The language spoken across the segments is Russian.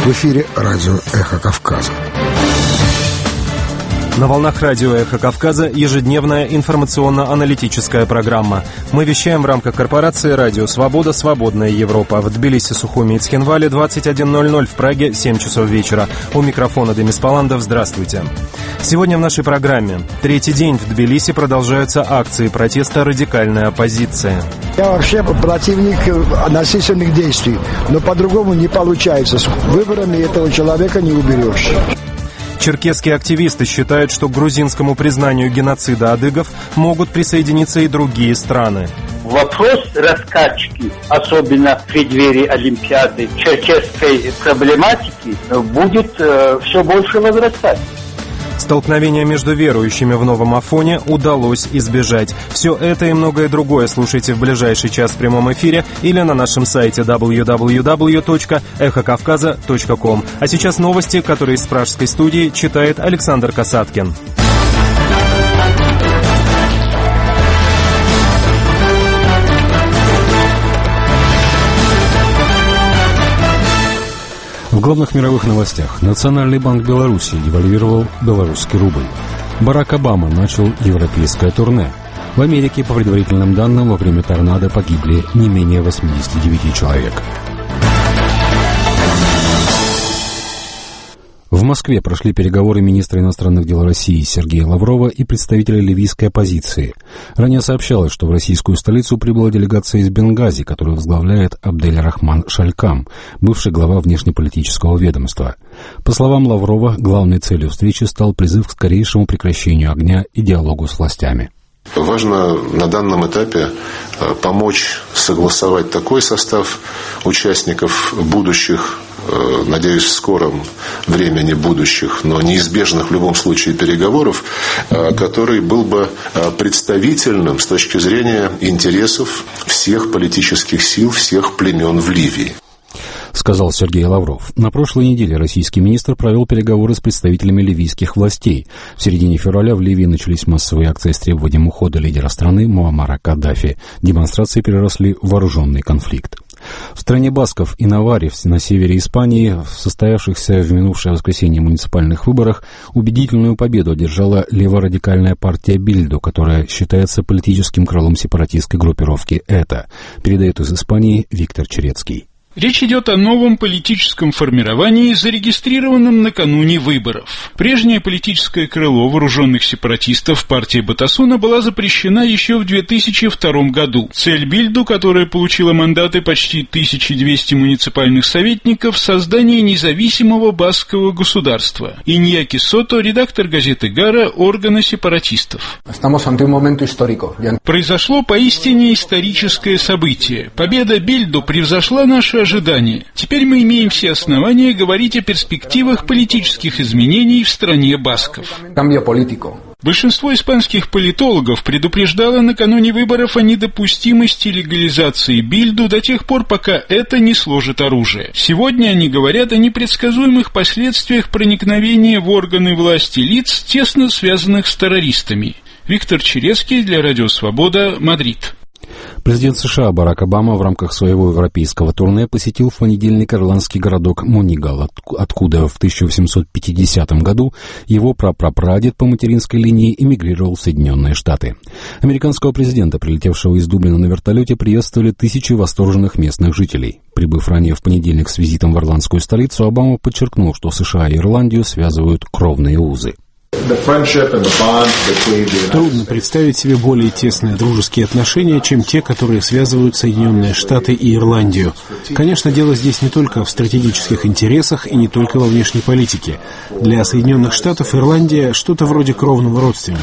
В эфире радио «Эхо Кавказа». На волнах радио «Эхо Кавказа» ежедневная информационно-аналитическая программа. Мы вещаем в рамках корпорации «Радио Свобода. Свободная Европа». В Тбилиси, Сухуми и Цхинвале 21:00, в Праге 7 часов вечера. У микрофона Демис Паландов. Здравствуйте. Сегодня в нашей программе. Третий день в Тбилиси продолжаются акции протеста радикальной оппозиции. Я вообще противник насильственных действий, но по-другому не получается. С выборами этого человека не уберешь. Черкесские активисты считают, что к грузинскому признанию геноцида адыгов могут присоединиться и другие страны. Вопрос раскачки, особенно в преддверии Олимпиады, черкесской проблематики, будет все больше возрастать. Столкновения между верующими в Новом Афоне удалось избежать. Все это и многое другое слушайте в ближайший час в прямом эфире или на нашем сайте www.эхокавказа.ком. А сейчас новости, которые из пражской студии читает Александр Касаткин. В главных мировых новостях. Национальный банк Беларуси девальвировал белорусский рубль. Барак Обама начал европейское турне. В Америке, по предварительным данным, во время торнадо погибли не менее 89 человек. В Москве прошли переговоры министра иностранных дел России Сергея Лаврова и представителя ливийской оппозиции. Ранее сообщалось, что в российскую столицу прибыла делегация из Бенгази, которую возглавляет Абдель-Рахман Шалькам, бывший глава внешнеполитического ведомства. По словам Лаврова, главной целью встречи стал призыв к скорейшему прекращению огня и диалогу с властями. Важно на данном этапе помочь согласовать такой состав участников будущих, надеюсь, в скором времени будущих, но неизбежных в любом случае переговоров, который был бы представительным с точки зрения интересов всех политических сил, всех племен в Ливии. Сказал Сергей Лавров. На прошлой неделе российский министр провел переговоры с представителями ливийских властей. В середине февраля в Ливии начались массовые акции с требованием ухода лидера страны Муаммара Каддафи. Демонстрации переросли в вооруженный конфликт. В стране басков и Наварре на севере Испании в состоявшихся в минувшее воскресенье муниципальных выборах убедительную победу одержала леворадикальная партия Бильду, которая считается политическим крылом сепаратистской группировки ЭТА. Передает из Испании Виктор Черецкий. Речь идет о новом политическом формировании, зарегистрированном накануне выборов. Прежнее политическое крыло вооруженных сепаратистов, партия Батасуна, была запрещена еще в 2002 году. Цель Бильду, которая получила мандаты почти 1200 муниципальных советников, создание независимого баскского государства. Иньяки Сото, редактор газеты «Гара», органа сепаратистов. Произошло поистине историческое событие. Победа Бильду превзошла наши ожидания. Теперь мы имеем все основания говорить о перспективах политических изменений в стране басков. Большинство испанских политологов предупреждало накануне выборов о недопустимости легализации Бильду до тех пор, пока это не сложит оружие. Сегодня они говорят о непредсказуемых последствиях проникновения в органы власти лиц, тесно связанных с террористами. Виктор Черецкий для Радио Свобода, Мадрид. Президент США Барак Обама в рамках своего европейского турне посетил в понедельник ирландский городок Монигал, откуда в 1850 году его прапрапрадед по материнской линии эмигрировал в Соединенные Штаты. Американского президента, прилетевшего из Дублина на вертолете, приветствовали тысячи восторженных местных жителей. Прибыв ранее в понедельник с визитом в ирландскую столицу, Обама подчеркнул, что США и Ирландию связывают кровные узы. Трудно представить себе более тесные дружеские отношения, чем те, которые связывают Соединенные Штаты и Ирландию. Конечно, дело здесь не только в стратегических интересах и не только во внешней политике. Для Соединенных Штатов Ирландия что-то вроде кровного родственника.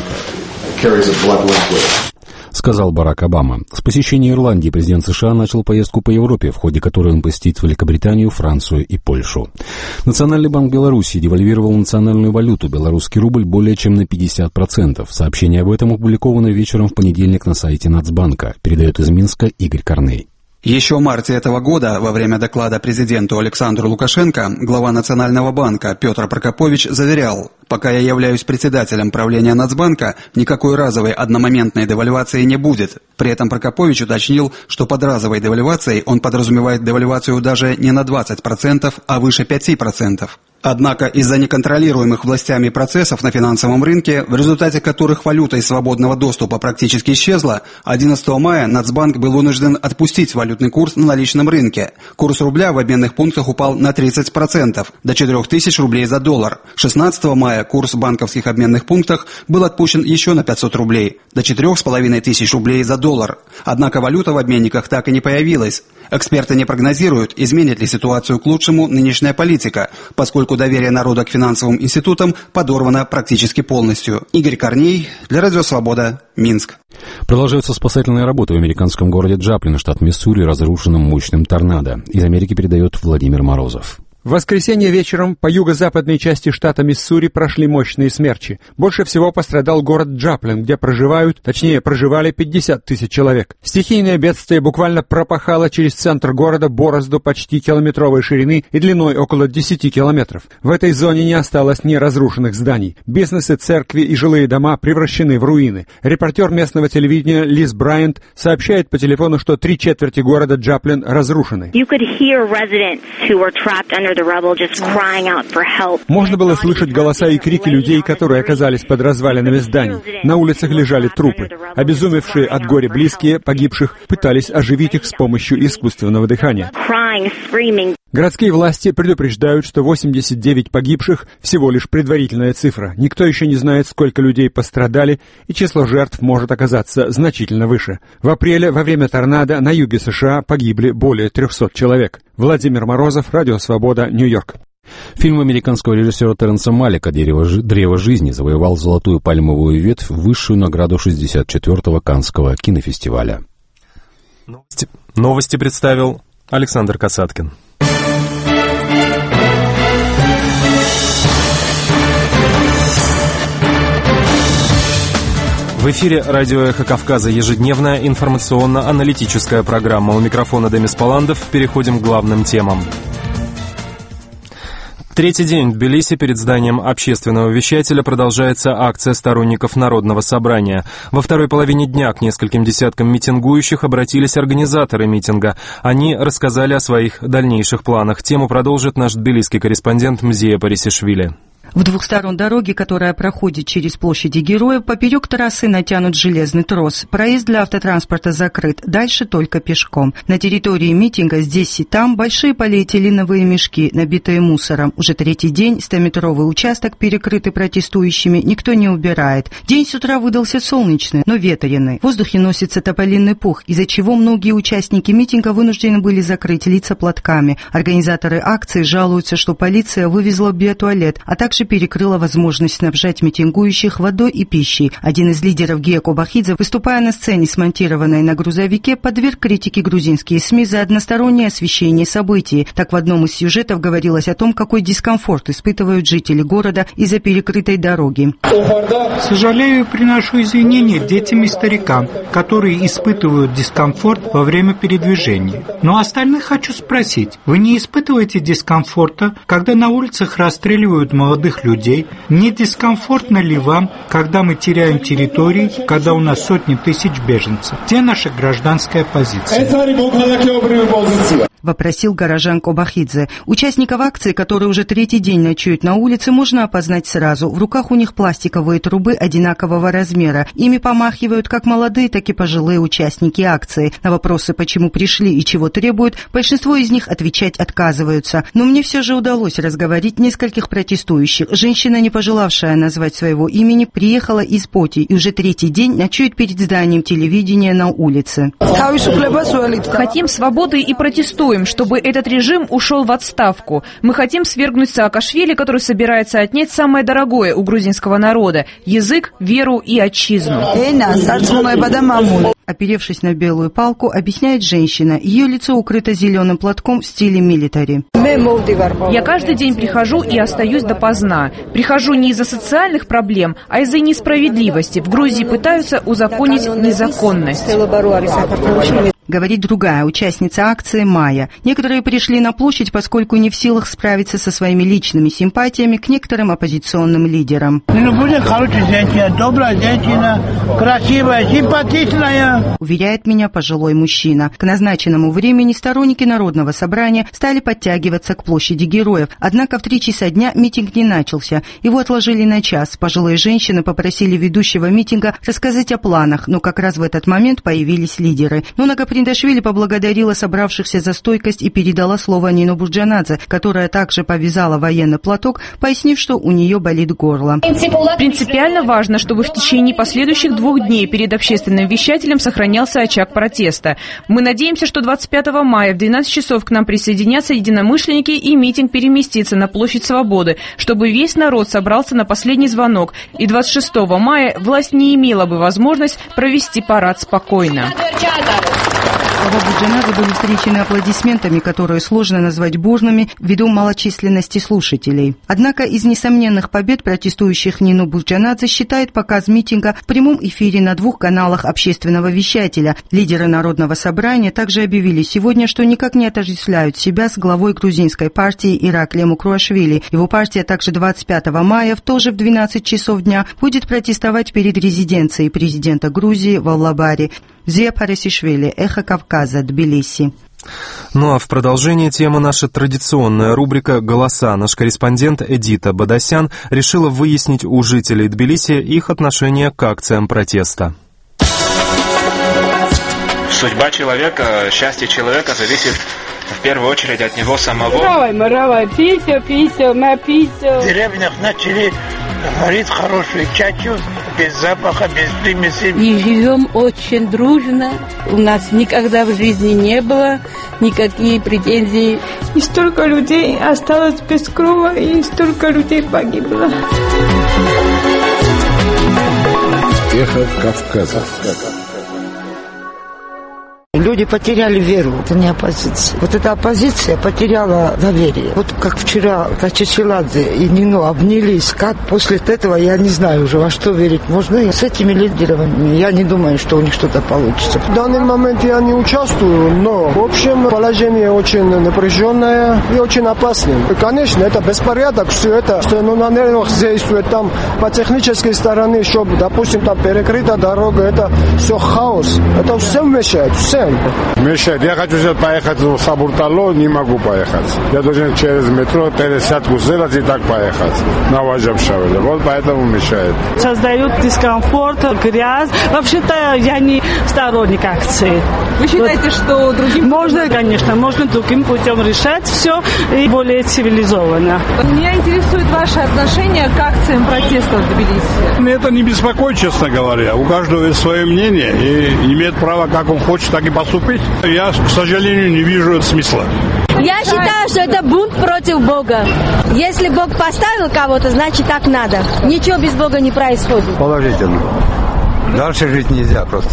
Сказал Барак Обама. С посещения Ирландии президент США начал поездку по Европе, в ходе которой он посетит Великобританию, Францию и Польшу. Национальный банк Беларуси девальвировал национальную валюту, белорусский рубль, более чем на 50%. Сообщение об этом опубликовано вечером в понедельник на сайте Нацбанка. Передает из Минска Игорь Корней. Еще в марте этого года, во время доклада президенту Александру Лукашенко, глава Национального банка Петр Прокопович заверял: «Пока я являюсь председателем правления Нацбанка, никакой разовой одномоментной девальвации не будет». При этом Прокопович уточнил, что под разовой девальвацией он подразумевает девальвацию даже не на 20%, а выше 5%. Однако из-за неконтролируемых властями процессов на финансовом рынке, в результате которых валюта из свободного доступа практически исчезла, 11 мая Нацбанк был вынужден отпустить валютный курс на наличном рынке. Курс рубля в обменных пунктах упал на 30%, до 4000 рублей за доллар. 16 мая курс в банковских обменных пунктах был отпущен еще на 500 рублей, до 4500 рублей за доллар. Однако валюта в обменниках так и не появилась. Эксперты не прогнозируют, изменит ли ситуацию к лучшему нынешняя политика, поскольку доверие народа к финансовым институтам подорвано практически полностью. Игорь Корней, для Радио Свобода, Минск. Продолжаются спасательные работы в американском городе Джаплин, штат Миссури, разрушенном мощным торнадо. Из Америки передает Владимир Морозов. В воскресенье вечером по юго-западной части штата Миссури прошли мощные смерчи. Больше всего пострадал город Джаплин, где проживали 50 тысяч человек. Стихийное бедствие буквально пропахало через центр города борозду почти километровой ширины и длиной около 10 километров. В этой зоне не осталось ни разрушенных зданий. Бизнесы, церкви и жилые дома превращены в руины. Репортер местного телевидения Лиз Брайант сообщает по телефону, что 3/4 города Джаплин разрушены. Можно было слышать голоса и крики людей, которые оказались под развалинами зданий. На улицах лежали трупы. Обезумевшие от горя близкие погибших пытались оживить их с помощью искусственного дыхания. Городские власти предупреждают, что 89 погибших – всего лишь предварительная цифра. Никто еще не знает, сколько людей пострадали, и число жертв может оказаться значительно выше. В апреле во время торнадо на юге США погибли более 300 человек. Владимир Морозов, Радио Свобода, Нью-Йорк. Фильм американского режиссера Терренса Малика «Древо жизни» завоевал золотую пальмовую ветвь, высшую награду 64-го Каннского кинофестиваля. Новости представил Александр Касаткин. В эфире радио «Эхо Кавказа» ежедневная информационно-аналитическая программа. У микрофона Демис Паландов. Переходим к главным темам. Третий день в Тбилиси перед зданием общественного вещателя продолжается акция сторонников Народного собрания. Во второй половине дня к нескольким десяткам митингующих обратились организаторы митинга. Они рассказали о своих дальнейших планах. Тему продолжит наш тбилисский корреспондент Мзия Парисишвили. В двух сторон дороги, которая проходит через площади Героев, поперек трассы натянут железный трос. Проезд для автотранспорта закрыт, дальше только пешком. На территории митинга здесь и там большие полиэтиленовые мешки, набитые мусором. Уже третий день 100-метровый участок, перекрытый протестующими, никто не убирает. День с утра выдался солнечный, но ветреный. В воздухе носится тополиный пух, из-за чего многие участники митинга вынуждены были закрыть лица платками. Организаторы акции жалуются, что полиция вывезла биотуалет, а также перекрыла возможность снабжать митингующих водой и пищей. Один из лидеров Гия Кобахидзе, выступая на сцене, смонтированной на грузовике, подверг критике грузинские СМИ за одностороннее освещение событий. Так в одном из сюжетов говорилось о том, какой дискомфорт испытывают жители города из-за перекрытой дороги. Сожалею, приношу извинения детям и старикам, которые испытывают дискомфорт во время передвижения. Но остальных хочу спросить, вы не испытываете дискомфорта, когда на улицах расстреливают молодых людей? Не дискомфортно ли вам, когда мы теряем территории, когда у нас сотни тысяч беженцев? Где наша гражданская позиция? Вопросил горожан Кобахидзе. Участников акции, которые уже третий день ночуют на улице, можно опознать сразу. В руках у них пластиковые трубы одинакового размера. Ими помахивают как молодые, так и пожилые участники акции. На вопросы, почему пришли и чего требуют, большинство из них отвечать отказываются. Но мне все же удалось разговорить нескольких протестующих. Женщина, не пожелавшая назвать своего имени, приехала из Поти и уже третий день ночует перед зданием телевидения на улице. Хотим свободы и протестуем, чтобы этот режим ушел в отставку. Мы хотим свергнуть Саакашвили, который собирается отнять самое дорогое у грузинского народа – язык, веру и отчизну. Оперевшись на белую палку, объясняет женщина. Ее лицо укрыто зеленым платком в стиле милитари. Я каждый день прихожу и остаюсь допоздна. Прихожу не из-за социальных проблем, а из-за несправедливости. В Грузии пытаются узаконить незаконность. Говорит другая участница акции Майя. Некоторые пришли на площадь, поскольку не в силах справиться со своими личными симпатиями к некоторым оппозиционным лидерам. Будет хорошая женщина, добрая женщина, красивая, симпатичная. Уверяет меня пожилой мужчина. К назначенному времени сторонники Народного собрания стали подтягиваться к площади Героев. Однако в 3 часа дня митинг не начался. Его отложили на час. Пожилые женщины попросили ведущего митинга рассказать о планах, но как раз в этот момент появились лидеры. Нуна Приндашвили поблагодарила собравшихся за стойкость и передала слово Нино Бурджанадзе, которая также повязала военный платок, пояснив, что у нее болит горло. Принципиально важно, чтобы в течение последующих 2 дней перед общественным вещателем сохранялся очаг протеста. Мы надеемся, что 25 мая в 12 часов к нам присоединятся единомышленники и митинг переместится на площадь Свободы, чтобы весь народ собрался на последний звонок. И 26 мая власть не имела бы возможность провести парад спокойно. Слова Бурджанадзе были встречены аплодисментами, которые сложно назвать бурными ввиду малочисленности слушателей. Однако из несомненных побед протестующих Нино Бурджанадзе считает показ митинга в прямом эфире на 2 каналах общественного вещателя. Лидеры Народного собрания также объявили сегодня, что никак не отождествляют себя с главой грузинской партии Ираклием Укруашвили. Его партия также 25 мая, тоже в 12 часов дня, будет протестовать перед резиденцией президента Грузии в Аллабаре. Зия Парасишвили, Эхо Кавказа, Тбилиси. Ну а в продолжение темы наша традиционная рубрика «Голоса». Наш корреспондент Эдита Бадасян решила выяснить у жителей Тбилиси их отношение к акциям протеста. Судьба человека, счастье человека зависит в первую очередь от него самого. В деревнях начали варить хороший чачу, без запаха, без примеси. И живем очень дружно. У нас никогда в жизни не было никаких претензий. И столько людей осталось без крова, и столько людей погибло. Эхо Кавказа. Люди потеряли веру, это не оппозиция. Вот эта оппозиция потеряла доверие. Вот как вчера Тачичеладзе и Нино обнялись, как после этого, я не знаю уже, во что верить можно. И с этими лидерами я не думаю, что у них что-то получится. В данный момент я не участвую, но в общем положение очень напряженное и очень опасное. И, конечно, это беспорядок, все это, что на нервах действует там по технической стороне, чтобы, допустим, там перекрыта дорога, это все хаос. Это всем мешает, всем. Мешает. Я хочу сейчас поехать в Сабуртало, не могу поехать. Я должен через метро пересадку сделать и так поехать на Ваджабшавеле. Вот поэтому мешает. Создают дискомфорт, грязь. Вообще-то я не сторонник акции. Вы считаете, что другим... Можно, конечно, можно другим путем решать все и более цивилизованно. Меня интересует ваше отношение к акциям протеста в Тбилиси. Меня это не беспокоит, честно говоря. У каждого есть свое мнение и имеет право, как он хочет, так и поступить. Я, к сожалению, не вижу смысла. Я считаю, что это бунт против Бога. Если Бог поставил кого-то, значит так надо. Ничего без Бога не происходит. Положительно. Дальше жить нельзя просто.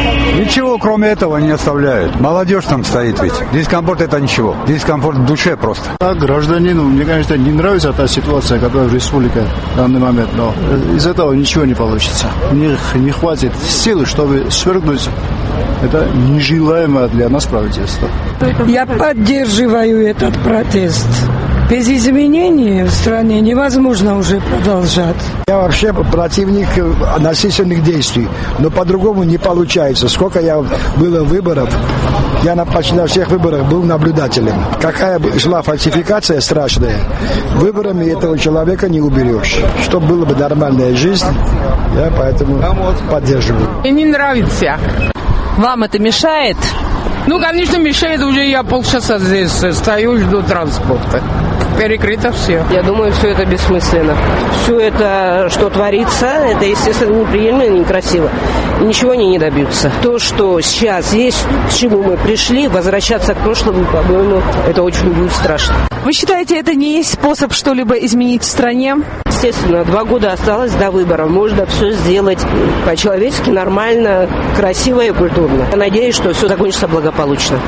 Ничего кроме этого не оставляют. Молодежь там стоит ведь. Дискомфорт это ничего. Дискомфорт в душе просто. Как гражданину, мне, конечно, не нравится та ситуация, которая в республике в данный момент, но из этого ничего не получится. У них не хватит силы, чтобы свергнуть это нежелаемое для нас правительство. Я поддерживаю этот протест. Без изменений в стране невозможно уже продолжать. Я вообще противник насильственных действий, но по-другому не получается. Сколько я было выборов, я почти на всех выборах был наблюдателем. Какая шла фальсификация страшная, выборами этого человека не уберешь. Чтобы была бы нормальная жизнь, я поэтому поддерживаю. Мне не нравится. Вам это мешает? Ну, конечно, мешает. Уже я полчаса здесь стою, жду транспорта. Перекрыто все. Я думаю, все это бессмысленно. Все это, что творится, это, естественно, неприемлемо и некрасиво. И ничего они не добьются. То, что сейчас есть, к чему мы пришли, возвращаться к прошлому, по-моему, это очень будет страшно. Вы считаете, это не есть способ что-либо изменить в стране? Естественно, 2 года осталось до выборов. Можно все сделать по-человечески, нормально, красиво и культурно. Я надеюсь, что все закончится благополучно.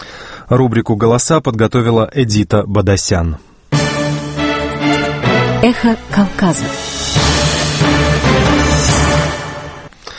Рубрику «Голоса» подготовила Эдита Бадасян. Эхо Кавказа.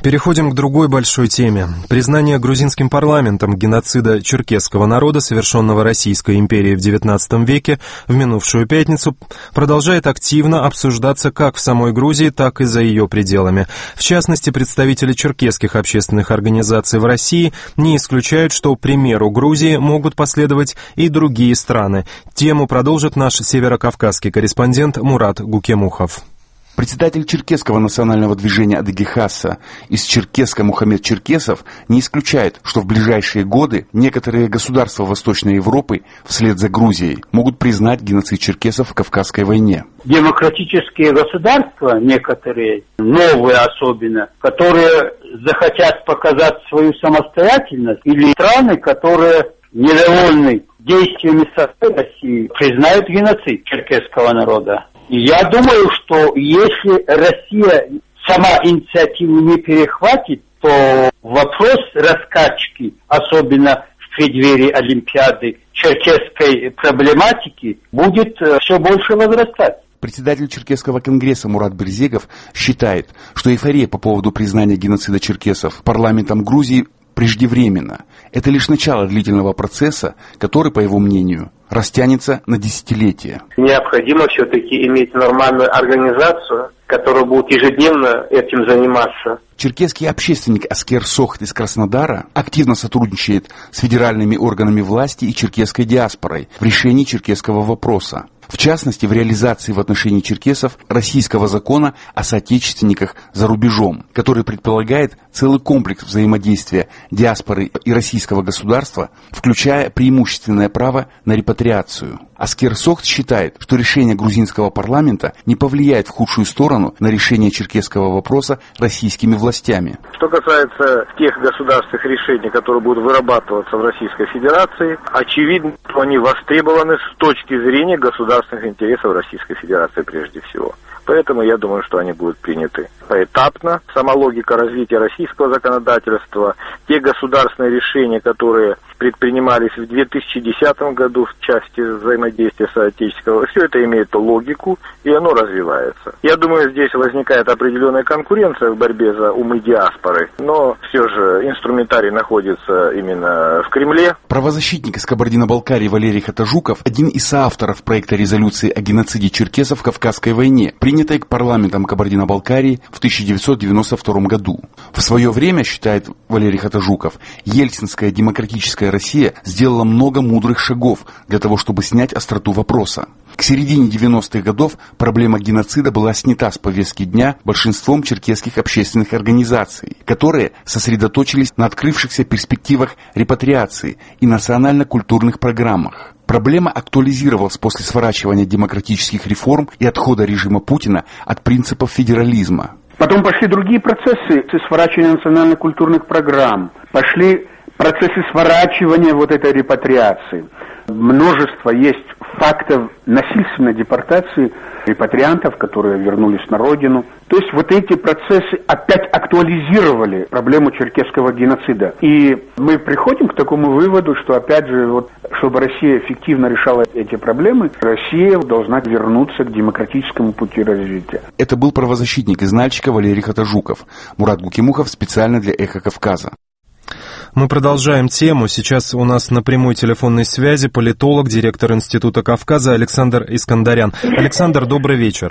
Переходим к другой большой теме. Признание грузинским парламентом геноцида черкесского народа, совершенного Российской империей в XIX веке, в минувшую пятницу, продолжает активно обсуждаться как в самой Грузии, так и за ее пределами. В частности, представители черкесских общественных организаций в России не исключают, что, к примеру Грузии, могут последовать и другие страны. Тему продолжит наш северокавказский корреспондент Мурат Гукемухов. Председатель черкесского национального движения Адыги-Хасса из Черкесска Мухаммед Черкесов не исключает, что в ближайшие годы некоторые государства Восточной Европы вслед за Грузией могут признать геноцид черкесов в Кавказской войне. Демократические государства, некоторые, новые особенно, которые захотят показать свою самостоятельность, или страны, которые недовольны действиями России, признают геноцид черкесского народа. Я думаю, что если Россия сама инициативу не перехватит, то вопрос раскачки, особенно в преддверии Олимпиады, черкесской проблематики, будет все больше возрастать. Председатель Черкесского конгресса Мурат Берзегов считает, что эйфория по поводу признания геноцида черкесов парламентом Грузии преждевременно. Это лишь начало длительного процесса, который, по его мнению, растянется на десятилетия. Необходимо все-таки иметь нормальную организацию, которая будет ежедневно этим заниматься. Черкесский общественник Аскер Сохт из Краснодара активно сотрудничает с федеральными органами власти и черкесской диаспорой в решении черкесского вопроса. В частности, в реализации в отношении черкесов российского закона о соотечественниках за рубежом, который предполагает целый комплекс взаимодействия диаспоры и российского государства, включая преимущественное право на репатриацию. Аскер Сохт считает, что решение грузинского парламента не повлияет в худшую сторону на решение черкесского вопроса российскими властями. Что касается тех государственных решений, которые будут вырабатываться в Российской Федерации, очевидно, что они востребованы с точки зрения государственных интересов Российской Федерации прежде всего. Поэтому я думаю, что они будут приняты поэтапно. Сама логика развития российского законодательства, те государственные решения, которые предпринимались в 2010 году в части взаимодействия соотечественного, все это имеет логику, и оно развивается. Я думаю, здесь возникает определенная конкуренция в борьбе за умы диаспоры, но все же инструментарий находится именно в Кремле. Правозащитник из Кабардино-Балкарии Валерий Хатажуков – один из соавторов проекта резолюции о геноциде черкесов в Кавказской войне, принятой парламентом Кабардино-Балкарии в 1992 году. В свое время, считает Валерий Хатажуков, ельцинская демократическая Россия сделала много мудрых шагов для того, чтобы снять остроту вопроса. К середине 90-х годов проблема геноцида была снята с повестки дня большинством черкесских общественных организаций, которые сосредоточились на открывшихся перспективах репатриации и национально-культурных программах. Проблема актуализировалась после сворачивания демократических реформ и отхода режима Путина от принципов федерализма. Потом пошли другие процессы сворачивания национально-культурных программ, пошли процессы сворачивания вот этой репатриации. Множество есть фактов насильственной депортации репатриантов, которые вернулись на родину. То есть вот эти процессы опять актуализировали проблему черкесского геноцида. И мы приходим к такому выводу, что опять же, вот, чтобы Россия эффективно решала эти проблемы, Россия должна вернуться к демократическому пути развития. Это был правозащитник из Нальчика Валерий Хатажуков. Мурат Гукемухов специально для «Эхо Кавказа». Мы продолжаем тему. Сейчас у нас на прямой телефонной связи политолог, директор Института Кавказа Александр Искандарян. Александр, добрый вечер.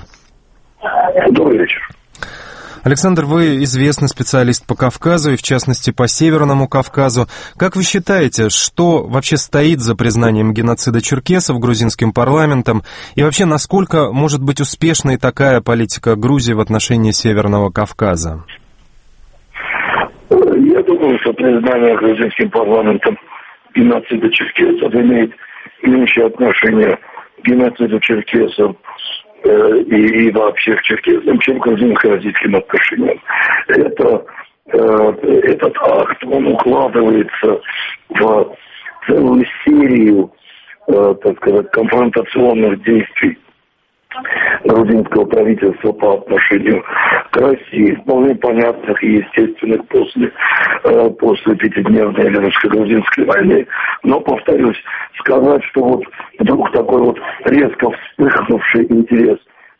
Добрый вечер. Александр, вы известный специалист по Кавказу и, в частности, по Северному Кавказу. Как вы считаете, что вообще стоит за признанием геноцида черкесов грузинским парламентом? И вообще, насколько может быть успешной такая политика Грузии в отношении Северного Кавказа? Я думаю, что признание грузинским парламентом геноцида черкесов имеет меньшее отношение к геноциду черкесов и вообще к черкесам, чем к грузинско-российским отношениям. Этот акт, он укладывается в целую серию, так сказать, конфронтационных действий грузинского правительства по отношению к России, вполне понятных и естественных после пятидневной или русско-грузинской войны. Но, повторюсь, сказать, что вот вдруг такой вот резко вспыхнувший интерес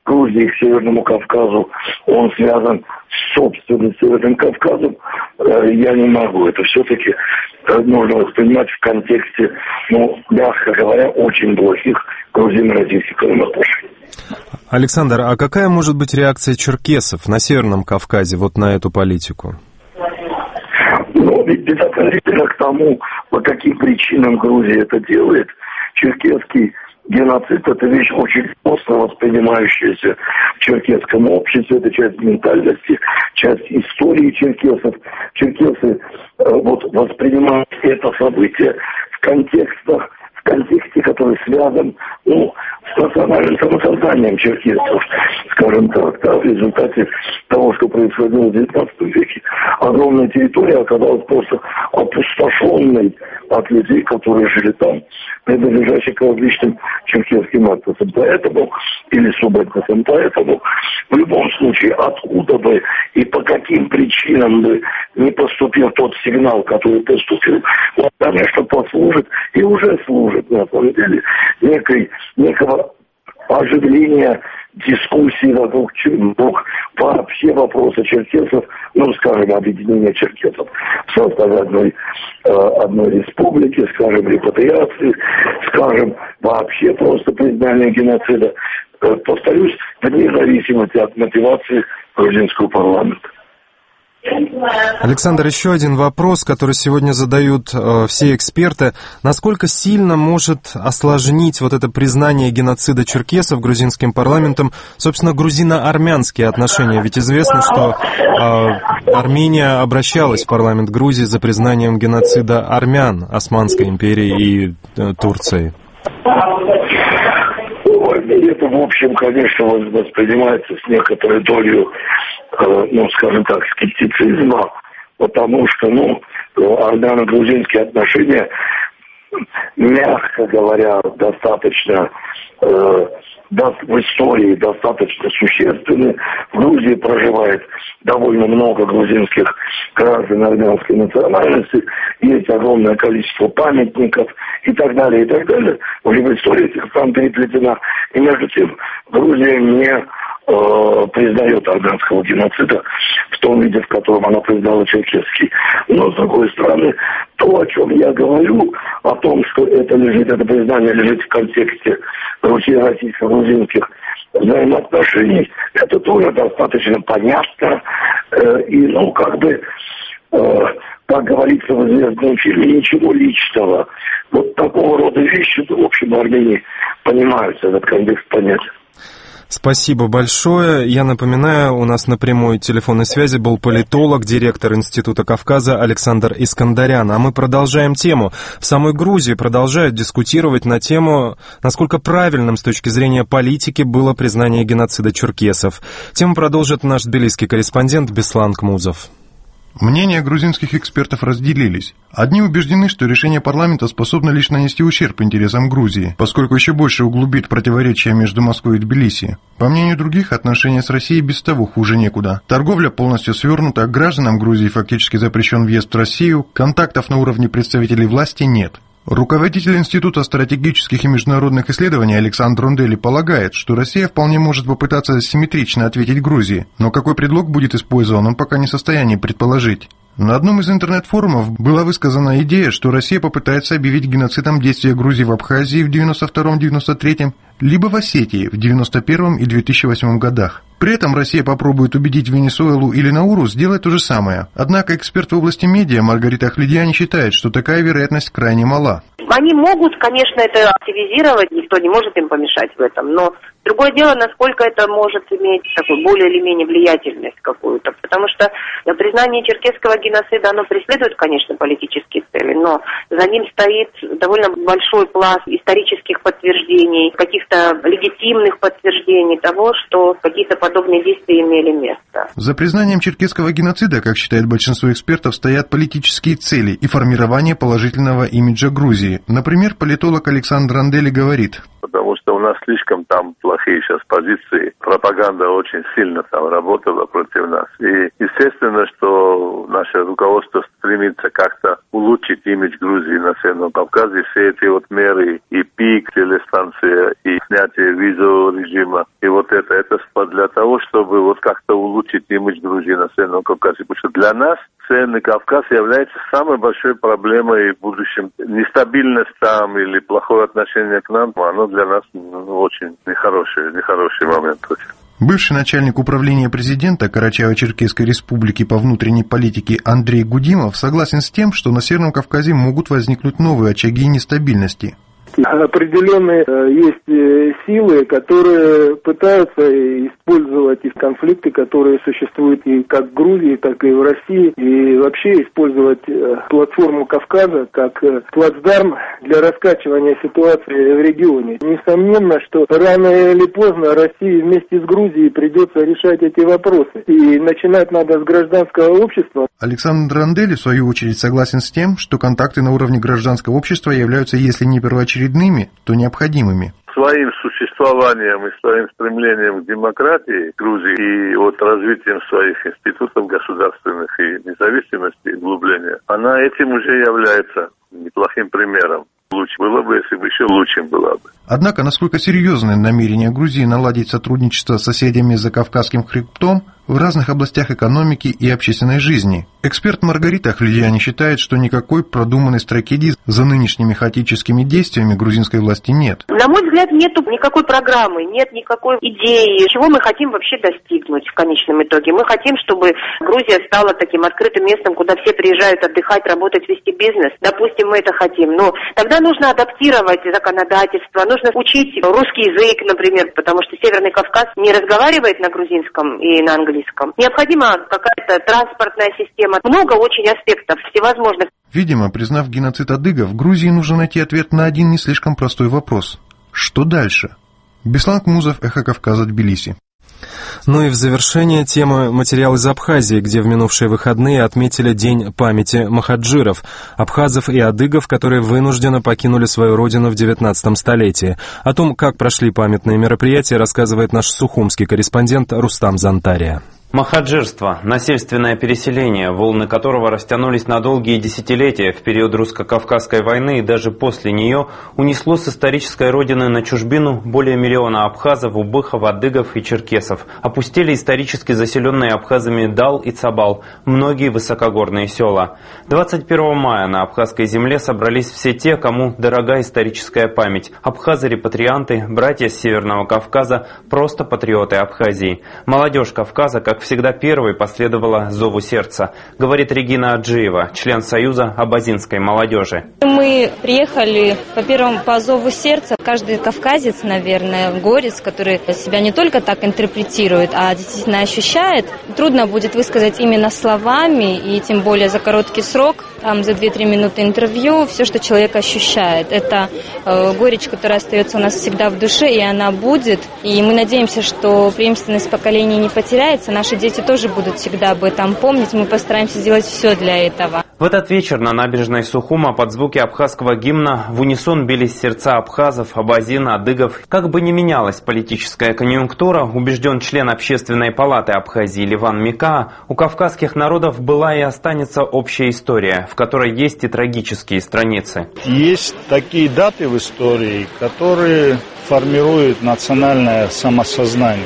Грузии к Северному Кавказу, он связан с собственным Северным Кавказом, я не могу. Это все-таки нужно воспринимать в контексте, мягко говоря, очень плохих грузино-российских взаимоотношений. Александр, а какая может быть реакция черкесов на Северном Кавказе вот на эту политику? Ведь безотносительно к тому, по каким причинам Грузия это делает, черкесский геноцид – это вещь очень остро воспринимающаяся в черкесском обществе, это часть ментальности, часть истории черкесов. Черкесы воспринимают это событие в контексте, который связан с национальным самосознанием черкесов, скажем так, в результате того, что происходило в XIX веке. Огромная территория оказалась просто опустошенной от людей, которые жили там, принадлежащих к различным черкесским этносам. Поэтому, или субэтносам, поэтому в любом случае, откуда бы и по каким причинам бы не поступил тот сигнал, который поступил, он, конечно, послужит и уже служит, на самом деле, некого оживления дискуссии вокруг вообще вопроса черкесов, скажем, объединения черкесов в составе одной республики, скажем, репатриации, скажем, вообще просто признания геноцида. Повторюсь, вне зависимости от мотивации грузинского парламента. Александр, еще один вопрос, который сегодня задают все эксперты. Насколько сильно может осложнить вот это признание геноцида черкесов грузинским парламентом, собственно, грузино-армянские отношения? Ведь известно, что Армения обращалась в парламент Грузии за признанием геноцида армян Османской империи и Турции. Это, в общем, конечно, воспринимается с некоторой долей, скажем так, скептицизма, потому что, армяно-грузинские отношения, мягко говоря, достаточно в истории достаточно существенны. В Грузии проживает довольно много грузинских граждан армянской национальности, есть огромное количество памятников и так далее, и так далее. Уже история этих стран переплетена. И между тем Грузия не признает армянского геноцида в том виде, в котором она признала черкесский. Но, с другой стороны, то, о чем я говорю, о том, что это признание лежит в контексте российско-грузинских взаимоотношений, это тоже достаточно понятно. И, как говорится в известном фильме, ничего личного. Вот такого рода вещи, в общем, в Армении понимаются, этот контекст понятен. Спасибо большое. Я напоминаю, у нас на прямой телефонной связи был политолог, директор Института Кавказа Александр Искандарян. А мы продолжаем тему. В самой Грузии продолжают дискутировать на тему, насколько правильным с точки зрения политики было признание геноцида черкесов. Тему продолжит наш тбилисский корреспондент Беслан Кмузов. Мнения грузинских экспертов разделились. Одни убеждены, что решение парламента способно лишь нанести ущерб интересам Грузии, поскольку еще больше углубит противоречия между Москвой и Тбилиси. По мнению других, отношения с Россией без того хуже некуда. Торговля полностью свернута, гражданам Грузии фактически запрещен въезд в Россию, контактов на уровне представителей власти нет. Руководитель Института стратегических и международных исследований Александр Рундели полагает, что Россия вполне может попытаться симметрично ответить Грузии, но какой предлог будет использован, он пока не в состоянии предположить. На одном из интернет-форумов была высказана идея, что Россия попытается объявить геноцидом действия Грузии в Абхазии в 1992-1993, либо в Осетии в 1991 и 2008 годах. При этом Россия попробует убедить Венесуэлу или Науру сделать то же самое. Однако эксперт в области медиа Маргарита Ахледиани считает, что такая вероятность крайне мала. Они могут, конечно, это активизировать, никто не может им помешать в этом, но другое дело, насколько это может иметь такую более или менее влиятельность какую-то, потому что признание черкесского геноцида, оно преследует, конечно, политические цели, но за ним стоит довольно большой пласт исторических подтверждений, каких-то легитимных подтверждений того, что какие-то подобные действия имели место. За признанием черкесского геноцида, как считает большинство экспертов, стоят политические цели и формирование положительного имиджа Грузии. Например, политолог Александр Рундели говорит: потому что у нас слишком там плохие сейчас позиции. Пропаганда очень сильно там работала против нас. И естественно, что наше руководство стремится как-то улучшить имидж Грузии на Северном Кавказе. Все эти вот меры, и ПИК, телестанция, и снятие визового режима, и вот это для того, чтобы вот как-то улучшить имидж Грузии на Северном Кавказе. Потому что для нас Северный Кавказ является самой большой проблемой в будущем. Нестабильность там или плохое отношение к нам, оно для нас очень нехороший момент. Бывший начальник управления президента Карачаево-Черкесской республики по внутренней политике Андрей Гудимов согласен с тем, что на Северном Кавказе могут возникнуть новые очаги нестабильности. Определенные есть силы, которые пытаются использовать и конфликты, которые существуют и как в Грузии, так и в России, и вообще использовать платформу Кавказа как плацдарм для раскачивания ситуации в регионе. Несомненно, что рано или поздно России вместе с Грузией придется решать эти вопросы. И начинать надо с гражданского общества. Александр Андели, в свою очередь, согласен с тем, что контакты на уровне гражданского общества являются, если не первоочередными, то необходимыми. Своим существованием и своим стремлением к демократии Грузии и вот развитием своих институтов государственных и независимости, и углубления, она этим уже является неплохим примером. Лучше было бы, если бы еще лучше было бы. Однако, насколько серьезны намерения Грузии наладить сотрудничество с соседями за Кавказским хребтом в разных областях экономики и общественной жизни? Эксперт Маргарита Ахлидиани считает, что никакой продуманной стратегии за нынешними хаотическими действиями грузинской власти нет. На мой взгляд, нет никакой программы, нет никакой идеи, чего мы хотим вообще достигнуть в конечном итоге. Мы хотим, чтобы Грузия стала таким открытым местом, куда все приезжают отдыхать, работать, вести бизнес. Допустим, мы это хотим. Но тогда нужно адаптировать законодательство, нужно учить русский язык, например, потому что Северный Кавказ не разговаривает на грузинском и на английском. Необходима какая-то транспортная система. Много очень аспектов всевозможных. Видимо, признав геноцид адыгов, Грузии нужно найти ответ на один не слишком простой вопрос. Что дальше? Беслан Кмузов, Эхо Кавказа, Тбилиси. Ну и в завершение темы материал из Абхазии, где в минувшие выходные отметили День памяти махаджиров, абхазов и адыгов, которые вынужденно покинули свою родину в 19 столетии. О том, как прошли памятные мероприятия, рассказывает наш сухумский корреспондент Рустам Зантария. Махаджирство – насильственное переселение, волны которого растянулись на долгие десятилетия в период русско-кавказской войны и даже после нее унесло с исторической родины на чужбину более миллиона абхазов, убыхов, адыгов и черкесов. Опустили исторически заселенные абхазами Дал и Цабал, многие высокогорные села. 21 мая на абхазской земле собрались все те, кому дорога историческая память. Абхазы-репатрианты, братья с Северного Кавказа, просто патриоты Абхазии. Молодежь Кавказа, как всегда, первой последовала зову сердца, говорит Регина Аджиева, член Союза абазинской молодежи. Мы приехали, во-первых, по зову сердца. Каждый кавказец, наверное, горец, который себя не только так интерпретирует, а действительно ощущает. Трудно будет высказать именно словами, и тем более за короткий срок, там за 2-3 минуты интервью, все, что человек ощущает. Это горечь, которая остается у нас всегда в душе, и она будет. И мы надеемся, что преемственность поколений не потеряется. Наши дети тоже будут всегда об этом помнить. Мы постараемся сделать все для этого. В этот вечер на набережной Сухума под звуки абхазского гимна в унисон бились сердца абхазов, абазин, адыгов. Как бы ни менялась политическая конъюнктура, убежден член Общественной палаты Абхазии Ливан Мика, у кавказских народов была и останется общая история, в которой есть и трагические страницы. Есть такие даты в истории, которые формируют национальное самосознание.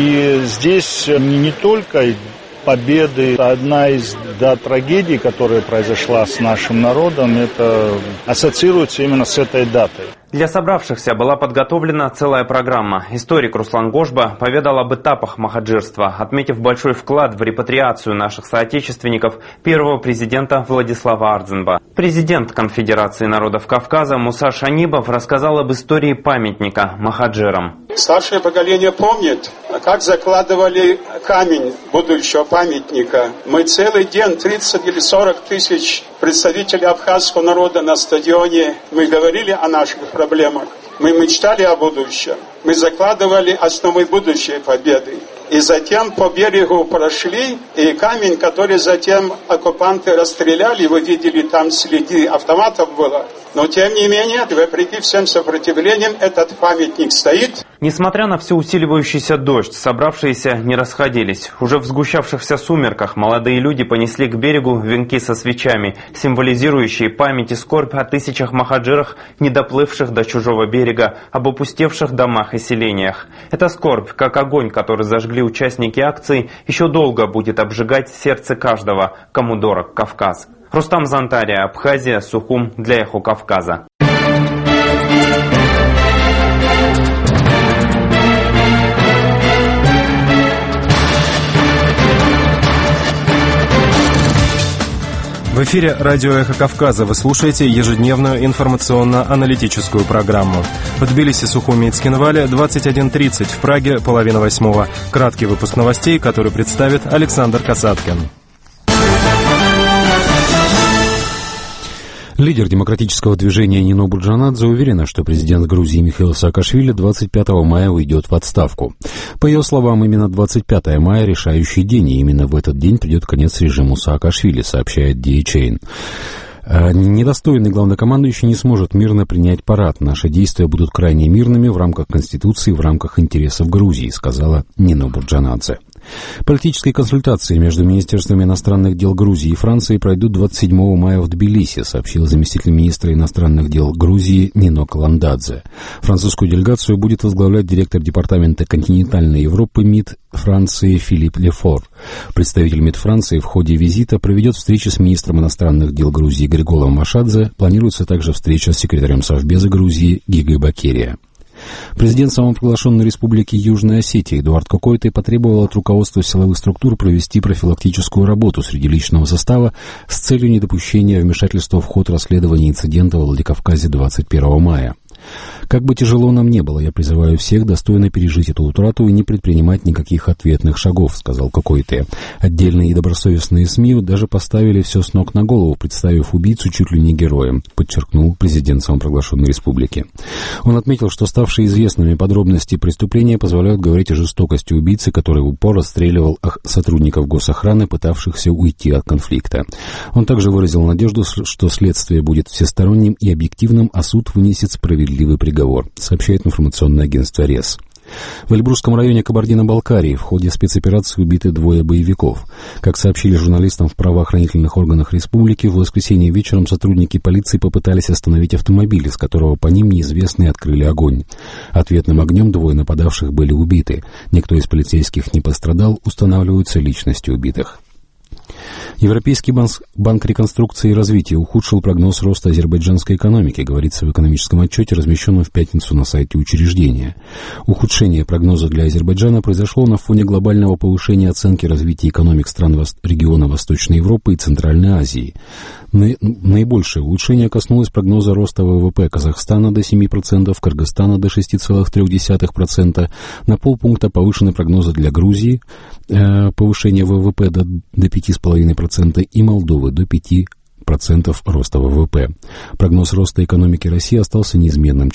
И здесь не только победы. Одна из трагедий, которая произошла с нашим народом, это ассоциируется именно с этой датой. Для собравшихся была подготовлена целая программа. Историк Руслан Гошба поведал об этапах махаджирства, отметив большой вклад в репатриацию наших соотечественников первого президента Владислава Ардзенба. Президент Конфедерации народов Кавказа Муса Шанибов рассказал об истории памятника махаджирам. Старшее поколение помнит, как закладывали камень будущего памятника. Мы целый день, 30 или 40 тысяч представителей абхазского народа на стадионе, мы говорили о наших проблемах. Мы мечтали о будущем. Мы закладывали основы будущей победы. и затем по берегу прошли, и камень, который затем оккупанты расстреляли, вы видели, там следы автоматов было. Но, тем не менее, вопреки всем сопротивлениям, этот памятник стоит. Несмотря на все усиливающийся дождь, собравшиеся не расходились. Уже в сгущавшихся сумерках молодые люди понесли к берегу венки со свечами, символизирующие память и скорбь о тысячах махаджирах, не доплывших до чужого берега, об опустевших домах и селениях. Эта скорбь, как огонь, который зажгли участники акции, еще долго будет обжигать сердце каждого, кому дорог Кавказ. Рустам Зантария, Абхазия, Сухум для Эхо Кавказа. В эфире радио «Эхо Кавказа». Вы слушаете ежедневную информационно-аналитическую программу. В Тбилиси, Сухуми и Цхинвале 21:30, в Праге 7:30. Краткий выпуск новостей, который представит Александр Касаткин. Лидер демократического движения Нино Бурджанадзе уверена, что президент Грузии Михаил Саакашвили 25 мая уйдет в отставку. По ее словам, именно 25 мая – решающий день, и именно в этот день придет конец режиму Саакашвили, сообщает DHN. Недостойный главнокомандующий не сможет мирно принять парад. Наши действия будут крайне мирными в рамках Конституции, в рамках интересов Грузии, сказала Нино Бурджанадзе. Политические консультации между Министерствами иностранных дел Грузии и Франции пройдут 27 мая в Тбилиси, сообщил заместитель министра иностранных дел Грузии Нино Каландадзе. Французскую делегацию будет возглавлять директор департамента континентальной Европы МИД Франции Филипп Лефор. Представитель МИД Франции в ходе визита проведет встречи с министром иностранных дел Грузии Григолом Машадзе. Планируется также встреча с секретарем Совбеза Грузии Гигой Бакерия. Президент самопровозглашенной республики Южная Осетия Эдуард Кокойтай потребовал от руководства силовых структур провести профилактическую работу среди личного состава с целью недопущения вмешательства в ход расследования инцидента во Владикавказе 21 мая. «Как бы тяжело нам не было, я призываю всех достойно пережить эту утрату и не предпринимать никаких ответных шагов», — сказал Кокойтай. Отдельные и добросовестные СМИ даже поставили все с ног на голову, представив убийцу чуть ли не героем, подчеркнул президент самопровозглашенной республики. Он отметил, что ставшие известными подробности преступления позволяют говорить о жестокости убийцы, который в упор расстреливал сотрудников госохраны, пытавшихся уйти от конфликта. Он также выразил надежду, что следствие будет всесторонним и объективным, а суд вынесет справедливый приговор, сообщает информационное агентство РЕС. В Эльбрусском районе Кабардино-Балкарии в ходе спецоперации убиты 2 боевиков. Как сообщили журналистам в правоохранительных органах республики, в воскресенье вечером сотрудники полиции попытались остановить автомобиль, из которого по ним неизвестные открыли огонь. Ответным огнем 2 нападавших были убиты. Никто из полицейских не пострадал, устанавливаются личности убитых. Европейский банк реконструкции и развития ухудшил прогноз роста азербайджанской экономики, говорится в экономическом отчете, размещенном в пятницу на сайте учреждения. Ухудшение прогноза для Азербайджана произошло на фоне глобального повышения оценки развития экономик стран региона Восточной Европы и Центральной Азии. Наибольшее улучшение коснулось прогноза роста ВВП Казахстана до 7%, Кыргызстана до 6,3%, на полпункта повышены прогнозы для Грузии, повышение ВВП до 5,5% и Молдовы до 5% роста ВВП. Прогноз роста экономики России остался неизменным –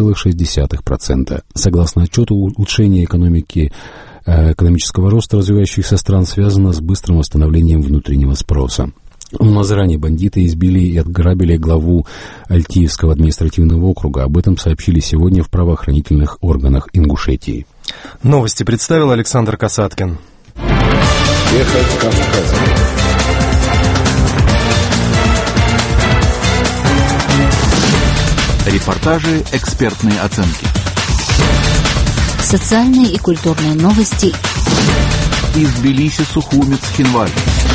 4,6%. Согласно отчету, улучшение экономического роста развивающихся стран связано с быстрым восстановлением внутреннего спроса. В Назране бандиты избили и отграбили главу Альтиевского административного округа. Об этом сообщили сегодня в правоохранительных органах Ингушетии. Новости представил Александр Касаткин. Эхо Кавказа. Репортажи, экспертные оценки. Социальные и культурные новости. Из Тбилиси, Сухуми, Цхинвали.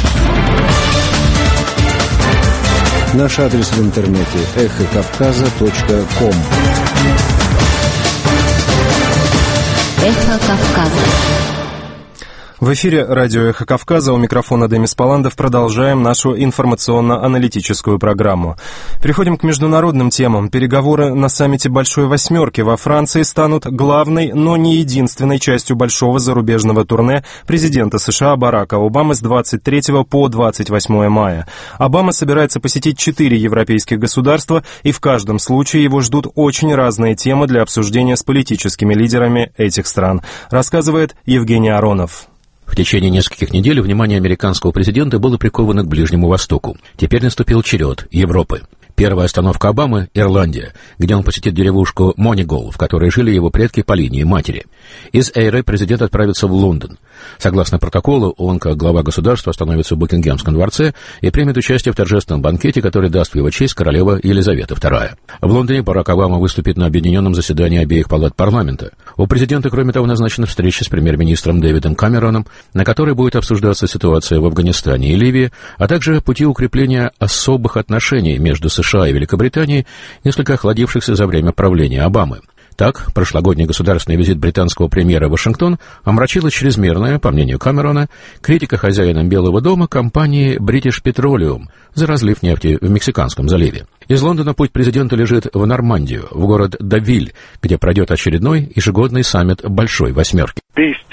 Наш адрес в интернете эхокавказа.ком. Эхо Кавказа. В эфире радио «Эхо Кавказа», у микрофона Демис Паландов. Продолжаем нашу информационно-аналитическую программу. Переходим к международным темам. Переговоры на саммите Большой Восьмерки во Франции станут главной, но не единственной частью большого зарубежного турне президента США Барака Обамы с 23 по 28 мая. Обама собирается посетить 4 европейских государства, и в каждом случае его ждут очень разные темы для обсуждения с политическими лидерами этих стран, рассказывает Евгений Аронов. В течение нескольких недель внимание американского президента было приковано к Ближнему Востоку. Теперь наступил черед Европы. Первая остановка Обамы – Ирландия, где он посетит деревушку Монигол, в которой жили его предки по линии матери. Из Эйре президент отправится в Лондон. Согласно протоколу, он, как глава государства, остановится в Букингемском дворце и примет участие в торжественном банкете, который даст в его честь королева Елизавета II. В Лондоне Барак Обама выступит на объединенном заседании обеих палат парламента. У президента, кроме того, назначена встреча с премьер-министром Дэвидом Камероном, на которой будет обсуждаться ситуация в Афганистане и Ливии, а также пути укрепления особых отношений между США и Великобританией, несколько охладившихся за время правления Обамы. Так, прошлогодний государственный визит британского премьера в Вашингтон омрачила чрезмерная, по мнению Камерона, критика хозяином Белого дома компании British Petroleum за разлив нефти в Мексиканском заливе. Из Лондона путь президента лежит в Нормандию, в город Девиль, где пройдет очередной ежегодный саммит Большой Восьмерки.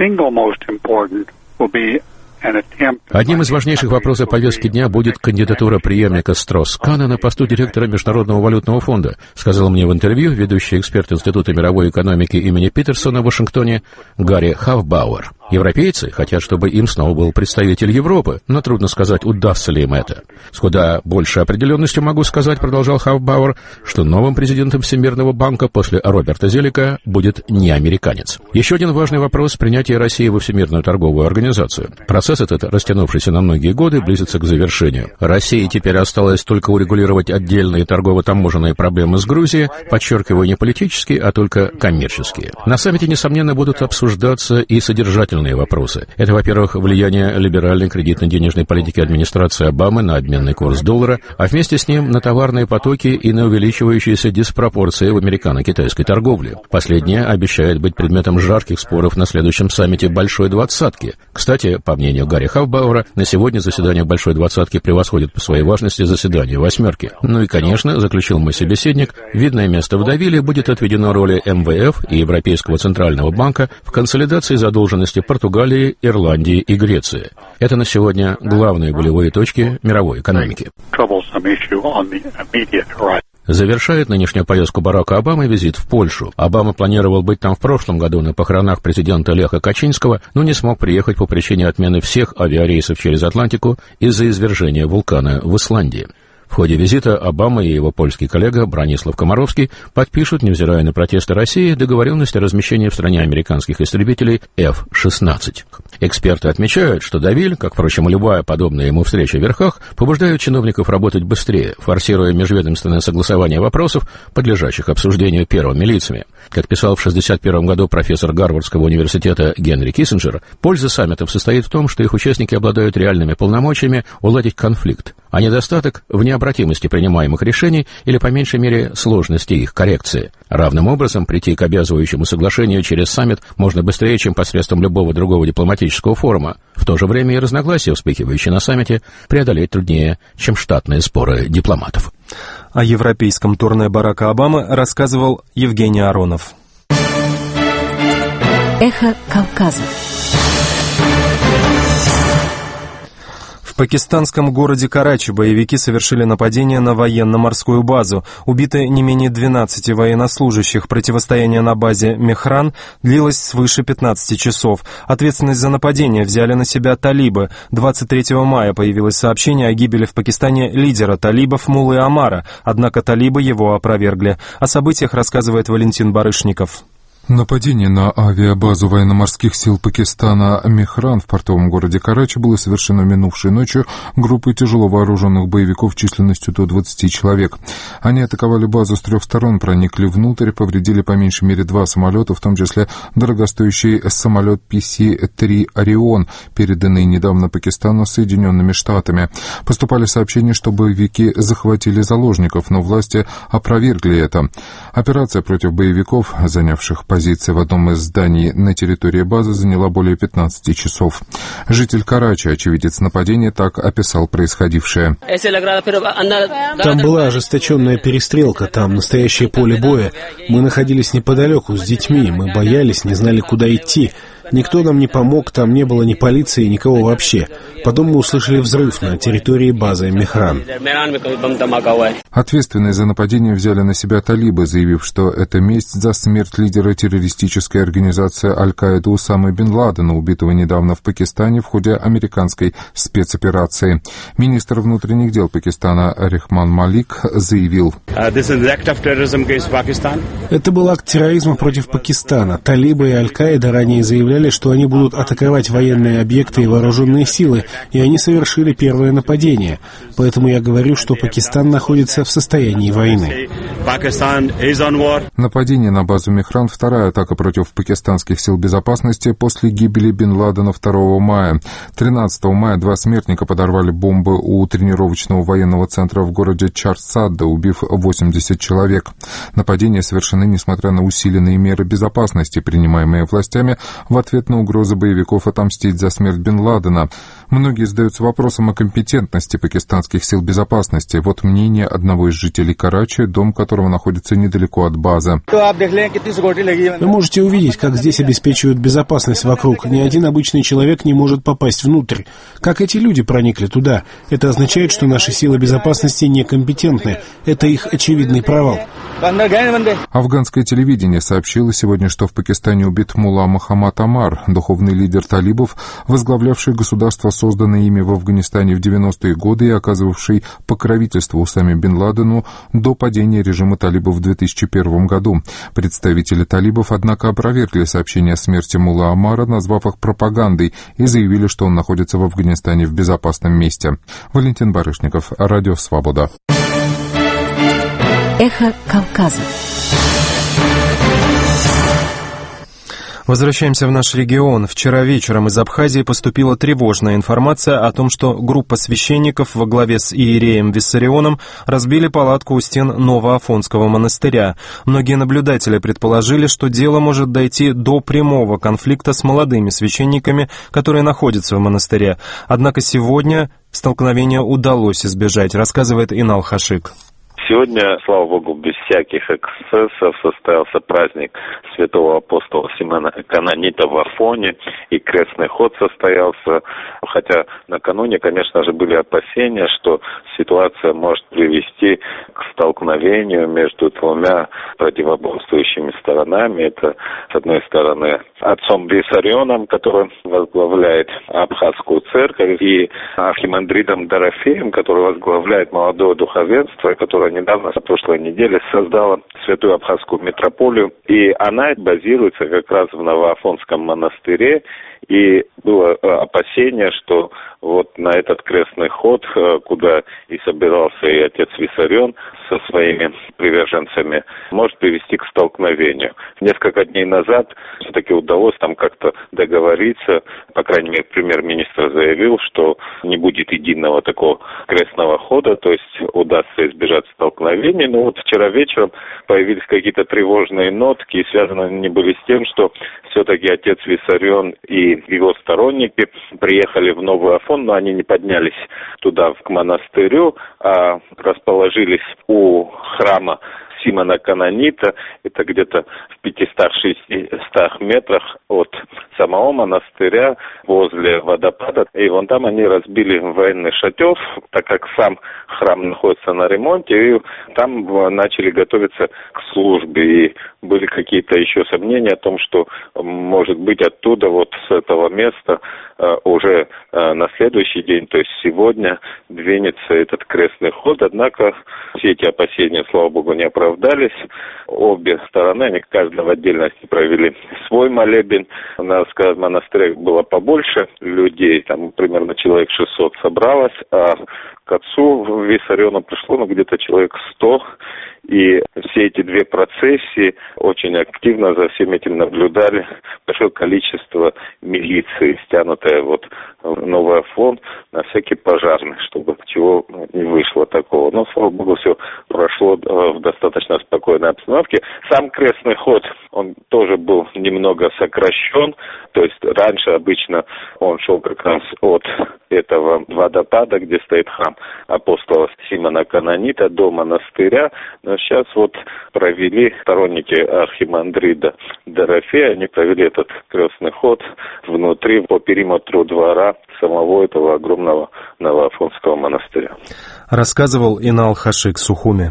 Одним из важнейших вопросов повестки дня будет кандидатура преемника Стросс-Кана на посту директора Международного валютного фонда, сказал мне в интервью ведущий эксперт Института мировой экономики имени Питерсона в Вашингтоне Гарри Хофбауэр. Европейцы хотят, чтобы им снова был представитель Европы, но трудно сказать, удастся ли им это. С куда большей определенностью могу сказать, продолжал Хофбауэр, что новым президентом Всемирного банка после Роберта Зелика будет не американец. Еще один важный вопрос – принятие России во Всемирную торговую организацию. Процесс этот, растянувшийся на многие годы, близится к завершению. России теперь осталось только урегулировать отдельные торгово-таможенные проблемы с Грузией, подчеркиваю, не политические, а только коммерческие. На саммите, несомненно, будут обсуждаться и содержательные вопросы. Это, во-первых, влияние либеральной кредитно-денежной политики администрации Обамы на обменный курс доллара, а вместе с ним на товарные потоки и на увеличивающиеся диспропорции в американо-китайской торговле. Последнее обещает быть предметом жарких споров на следующем саммите Большой Двадцатки. Кстати, по мнению Гарри Хофбауэра, на сегодня заседание Большой Двадцатки превосходит по своей важности заседание Восьмерки. Ну и, конечно, заключил мой собеседник, видное место в Девиле будет отведено роли МВФ и Европейского Центрального банка в консолидации задолженности Португалии, Ирландии и Греции. Это на сегодня главные болевые точки мировой экономики. Завершает нынешнюю поездку Барака Обамы визит в Польшу. Обама планировал быть там в прошлом году на похоронах президента Леха Качинского, но не смог приехать по причине отмены всех авиарейсов через Атлантику из-за извержения вулкана в Исландии. В ходе визита Обама и его польский коллега Бранислав Комаровский подпишут, невзирая на протесты России, договоренность о размещении в стране американских истребителей F-16. Эксперты отмечают, что Девиль, как, впрочем, и любая подобная ему встреча в верхах, побуждают чиновников работать быстрее, форсируя межведомственное согласование вопросов, подлежащих обсуждению первыми лицами. Как писал в 1961 году профессор Гарвардского университета Генри Киссинджер, польза саммитов состоит в том, что их участники обладают реальными полномочиями уладить конфликт, а недостаток в необратимости принимаемых решений или, по меньшей мере, сложности их коррекции. Равным образом прийти к обязывающему соглашению через саммит можно быстрее, чем посредством любого другого дипломатического форума. В то же время и разногласия, вспыхивающие на саммите, преодолеть труднее, чем штатные споры дипломатов. О европейском турне Барака Обамы рассказывал Евгений Аронов. Эхо Кавказа. В пакистанском городе Карачи боевики совершили нападение на военно-морскую базу. Убиты не менее 12 военнослужащих. Противостояние на базе Мехран длилось свыше 15 часов. Ответственность за нападение взяли на себя талибы. 23 мая появилось сообщение о гибели в Пакистане лидера талибов Муллы Омара, однако талибы его опровергли. О событиях рассказывает Валентин Барышников. Нападение на авиабазу военно-морских сил Пакистана Мехран в портовом городе Карачи было совершено минувшей ночью группой тяжело вооруженных боевиков численностью до 20 человек. Они атаковали базу с 3 сторон, проникли внутрь, повредили по меньшей мере 2 самолета, в том числе дорогостоящий самолет PC-3 «Орион», переданный недавно Пакистану Соединенными Штатами. Поступали сообщения, что боевики захватили заложников, но власти опровергли это. Операция против боевиков, занявших позиции в одном из зданий на территории базы, заняла более 15 часов. Житель Карачи, очевидец нападения, так описал происходившее. Там была ожесточенная перестрелка, там настоящее поле боя. Мы находились неподалеку с детьми, мы боялись, не знали, куда идти. Никто нам не помог, там не было ни полиции, никого вообще. Потом мы услышали взрыв на территории базы Мехран. Ответственность за нападение взяли на себя талибы, заявив, что это месть за смерть лидера террористической организации Аль-Каида Усамы бен Ладена, убитого недавно в Пакистане в ходе американской спецоперации. Министр внутренних дел Пакистана Рахман Малик заявил: это был акт терроризма против Пакистана. Талибы и Аль-Каида ранее заявляли, что они будут атаковать военные объекты и вооруженные силы, и они совершили первое нападение. Поэтому я говорю, что Пакистан находится в состоянии войны. Нападение на базу Мехран — вторая атака против пакистанских сил безопасности после гибели бен Ладена 2 мая. 13 мая два смертника подорвали бомбы у тренировочного военного центра в городе Чарсадда, убив 80 человек. Нападения совершены несмотря на усиленные меры безопасности, принимаемые властями в ответ на угрозы боевиков отомстить за смерть бен Ладена. Многие задаются вопросом о компетентности пакистанских сил безопасности. Вот мнение одного из жителей Карачи, дом которого находится недалеко от базы. Вы можете увидеть, как здесь обеспечивают безопасность вокруг. Ни один обычный человек не может попасть внутрь. Как эти люди проникли туда? Это означает, что наши силы безопасности некомпетентны. Это их очевидный провал. Афганское телевидение сообщило сегодня, что в Пакистане убит мулла Мухаммад Амар, духовный лидер талибов, возглавлявший государство, созданное ими в Афганистане в 90-е годы и оказывавший покровительство Усаме бен Ладену до падения режима талибов в 2001 году. Представители талибов, однако, опровергли сообщение о смерти мулла Амара, назвав их пропагандой, и заявили, что он находится в Афганистане в безопасном месте. Валентин Барышников, Радио Свобода. Эхо Кавказа. Возвращаемся в наш регион. Вчера вечером из Абхазии поступила тревожная информация о том, что группа священников во главе с иереем Виссарионом разбили палатку у стен Новоафонского монастыря. Многие наблюдатели предположили, что дело может дойти до прямого конфликта с молодыми священниками, которые находятся в монастыре. Однако сегодня столкновения удалось избежать, рассказывает Инал Хашик. Сегодня, слава Богу, без всяких эксцессов состоялся праздник святого апостола Симона Канонита в Афоне, и крестный ход состоялся. Хотя накануне, конечно же, были опасения, что ситуация может привести к столкновению между двумя противоборствующими сторонами. Это, с одной стороны, отцом Виссарионом, который возглавляет Абхазскую церковь, и архимандритом Дорофеем, который возглавляет молодое духовенство, которое недавно, на прошлой неделе, создала Святую Абхазскую митрополию, и она базируется как раз в Новоафонском монастыре, и было опасение, что вот на этот крестный ход, куда и собирался и отец Виссарион со своими приверженцами, может привести к столкновению. Несколько дней назад все-таки удалось там как-то договориться, по крайней мере, премьер-министр заявил, что не будет единого такого крестного хода, то есть удастся избежать столкновений. Но вот вчера вечером появились какие-то тревожные нотки, и связаны они были с тем, что все-таки отец Виссарион и его сторонники приехали в Новый Афон, но они не поднялись туда, к монастырю, а расположились у храма Симона Канонита. Это где-то в 500-600 метрах от самого монастыря, возле водопада. И вон там они разбили военный шатер, так как сам храм находится на ремонте, и там начали готовиться к службе. И были какие-то еще сомнения о том, что, может быть, оттуда, вот с этого места, уже на следующий день, то есть сегодня, двинется этот крестный ход. Однако все эти опасения, слава богу, не оправдались. Обе стороны, они каждая в отдельности провели свой молебен. Надо сказать, в монастыре было побольше людей, там примерно человек 600 собралось, а к отцу Виссариону пришло где-то человек 100. И все эти две процессии очень активно за всем этим наблюдали. Большое количество милиции, стянутое вот в Новый Афон на всякий пожарный, чтобы чего не вышло такого. Но, слава богу, все прошло в достаточно достаточно спокойной обстановке. Сам крестный ход, он тоже был немного сокращен, то есть раньше обычно он шел как раз от этого водопада, где стоит храм апостола Симона Канонита, до монастыря, но сейчас вот провели сторонники архимандрита Дорофея, они провели этот крестный ход внутри, по периметру двора самого этого огромного Новоафонского монастыря. Рассказывал Инал Хашик Сухуми.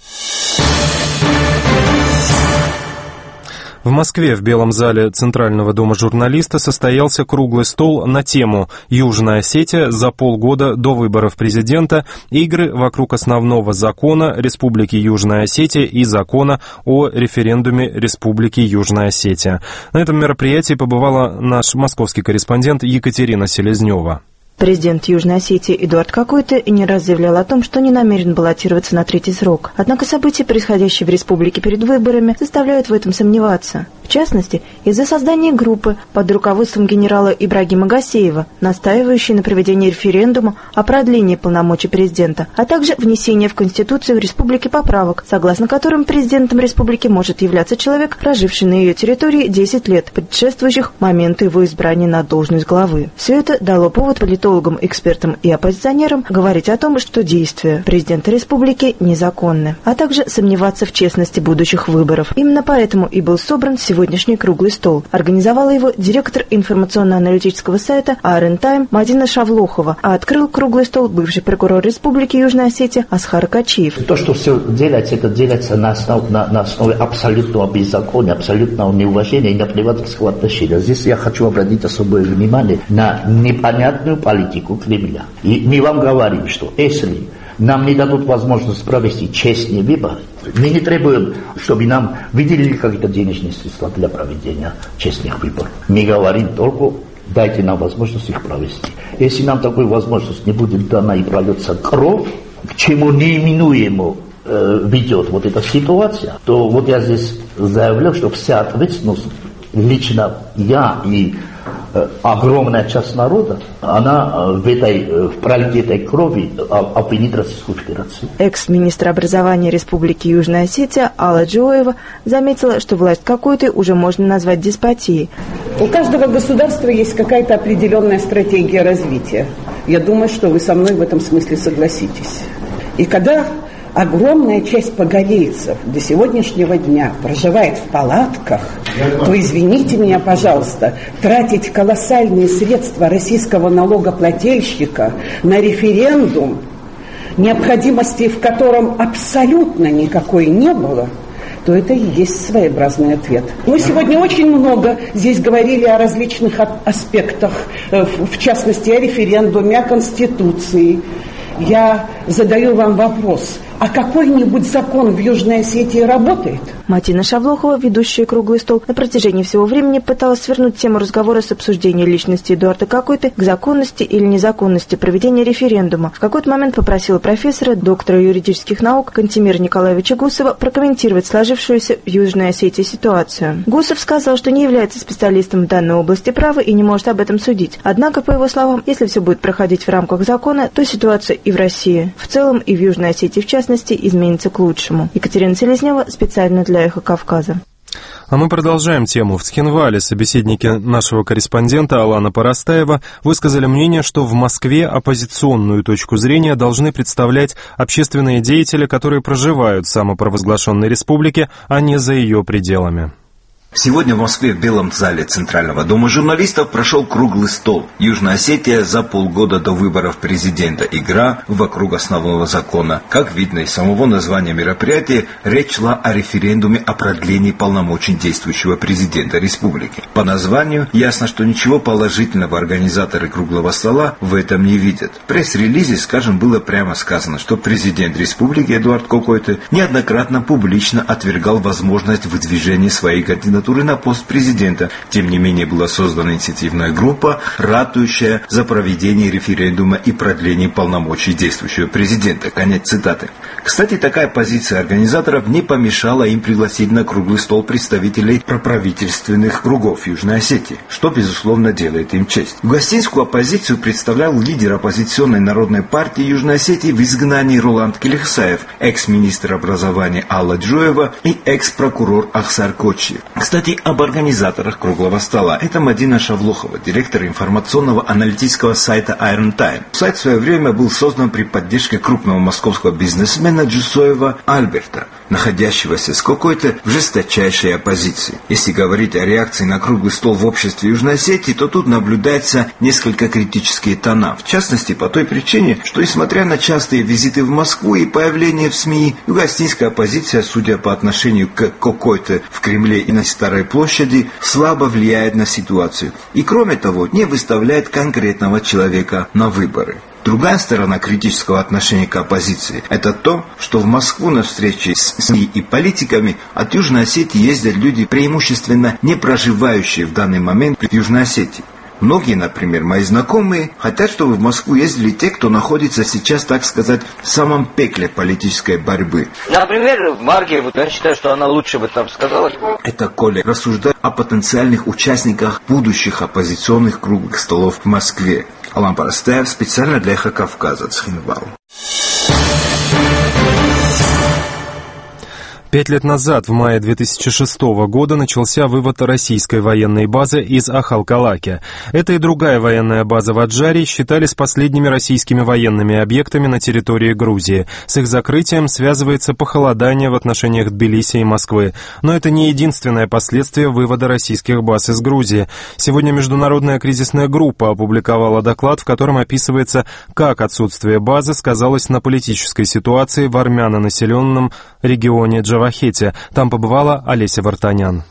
В Москве в Белом зале Центрального дома журналиста состоялся круглый стол на тему «Южная Осетия за полгода до выборов президента. Игры вокруг основного закона Республики Южная Осетия и закона о референдуме Республики Южная Осетия». На этом мероприятии побывала наш московский корреспондент Екатерина Селезнева. Президент Южной Осетии Эдуард Какойты не раз заявлял о том, что не намерен баллотироваться на третий срок. Однако события, происходящие в республике перед выборами, заставляют в этом сомневаться. В частности, из-за создания группы под руководством генерала Ибрагима Гасеева, настаивающей на проведении референдума о продлении полномочий президента, а также внесения в Конституцию республики поправок, согласно которым президентом республики может являться человек, проживший на ее территории 10 лет, предшествующих моменту его избрания на должность главы. Все это дало повод политологам, экспертам и оппозиционерам говорить о том, что действия президента республики незаконны, а также сомневаться в честности будущих выборов. Именно поэтому и был собран сегодняшний круглый стол. Организовала его директор информационно-аналитического сайта АРН Тайм Мадина Шавлохова, а открыл круглый стол бывший прокурор Республики Южная Осетия Асхар Качиев. То, что все делается, это делается на основе абсолютного беззакония, абсолютного неуважения и наплевательского отношения. Здесь я хочу обратить особое внимание на непонятную политику Кремля. И мы вам говорим, что если нам не дадут возможность провести честные выборы, мы не требуем, чтобы нам выделили какие-то денежные средства для проведения честных выборов. Мы говорим только, дайте нам возможность их провести. Если нам такой возможность не будет дана и прольется кровь, к чему неименуемо ведет вот эта ситуация, то вот я здесь заявляю, что вся ответственность, лично я и огромная часть народа, она в пролитии этой крови обвинит Российскую Федерацию. Экс-министр образования Республики Южная Осетия Алла Джоева заметила, что власть какой-то уже можно назвать деспотией. У каждого государства есть какая-то определенная стратегия развития. Я думаю, что вы со мной в этом смысле согласитесь. И когда огромная часть погорельцев до сегодняшнего дня проживает в палатках, то, извините меня, пожалуйста, тратить колоссальные средства российского налогоплательщика на референдум, необходимости в котором абсолютно никакой не было, то это и есть своеобразный ответ. Мы сегодня очень много здесь говорили о различных аспектах, в частности, о референдуме, о Конституции. Я задаю вам вопрос, а какой-нибудь закон в Южной Осетии работает? Мадина Шавлохова, ведущая круглый стол, на протяжении всего времени пыталась свернуть тему разговора с обсуждения личности Эдуарда Какойты к законности или незаконности проведения референдума. В какой-то момент попросила профессора, доктора юридических наук Кантемира Николаевича Гусова прокомментировать сложившуюся в Южной Осетии ситуацию. Гусов сказал, что не является специалистом в данной области права и не может об этом судить. Однако, по его словам, если все будет проходить в рамках закона, то ситуация и в России в целом, и в Южной Осетии в частности, изменится к лучшему. Екатерина Селезнева специально для «Эхо Кавказа». А мы продолжаем тему. В Цхинвале собеседники нашего корреспондента Алана Парастаева высказали мнение, что в Москве оппозиционную точку зрения должны представлять общественные деятели, которые проживают в самопровозглашенной республике, а не за ее пределами. Сегодня в Москве в Белом зале Центрального дома журналистов прошел круглый стол. Южная Осетия за полгода до выборов президента. Игра вокруг основного закона. Как видно из самого названия мероприятия, речь шла о референдуме о продлении полномочий действующего президента республики. По названию ясно, что ничего положительного организаторы круглого стола в этом не видят. В пресс-релизе, скажем, было прямо сказано, что президент республики Эдуард Какойты неоднократно публично отвергал возможность выдвижения своей кандидатуры кандидатуры на пост президента. Тем не менее, была создана инициативная группа, ратующая за проведение референдума и продление полномочий действующего президента. Конец цитаты. Кстати, такая позиция организаторов не помешала им пригласить на круглый стол представителей проправительственных кругов Южной Осетии, что, безусловно, делает им честь. Гостинскую оппозицию представлял лидер оппозиционной народной партии Южной Осетии в изгнании Роланд Келехсаев, экс-министр образования Алла Джоева и экс-прокурор Ахсар Кочи. Кстати, об организаторах круглого стола. Это Мадина Шавлохова, директор информационного аналитического сайта Iron Time. Сайт в свое время был создан при поддержке крупного московского бизнесмена Джусоева Альберта, находящегося с какой-то в жесточайшей оппозиции. Если говорить о реакции на круглый стол в обществе Южной Осетии, то тут наблюдается несколько критические тона. В частности, по той причине, что, несмотря на частые визиты в Москву и появление в СМИ, югоосетинская оппозиция, судя по отношению к какой-то в Кремле и на Старой площади, слабо влияет на ситуацию. И, кроме того, не выставляет конкретного человека на выборы. Другая сторона критического отношения к оппозиции – это то, что в Москву на встречи с СМИ и политиками от Южной Осетии ездят люди, преимущественно не проживающие в данный момент в Южной Осетии. Многие, например, мои знакомые, хотят, чтобы в Москву ездили те, кто находится сейчас, так сказать, в самом пекле политической борьбы. Например, Маргиев, я считаю, что она лучше бы там сказала. Это Коля рассуждает о потенциальных участниках будущих оппозиционных круглых столов в Москве. Алан Парастаев специально для «Эхо Кавказа», Цхинвал. 5 лет назад, в мае 2006 года, начался вывод российской военной базы из Ахалкалаки. Эта и другая военная база в Аджаре считались последними российскими военными объектами на территории Грузии. С их закрытием связывается похолодание в отношениях Тбилиси и Москвы. Но это не единственное последствие вывода российских баз из Грузии. Сегодня международная кризисная группа опубликовала доклад, в котором описывается, как отсутствие базы сказалось на политической ситуации в армяно-населенном регионе Джавахете. Там побывала Олеся Вартанян.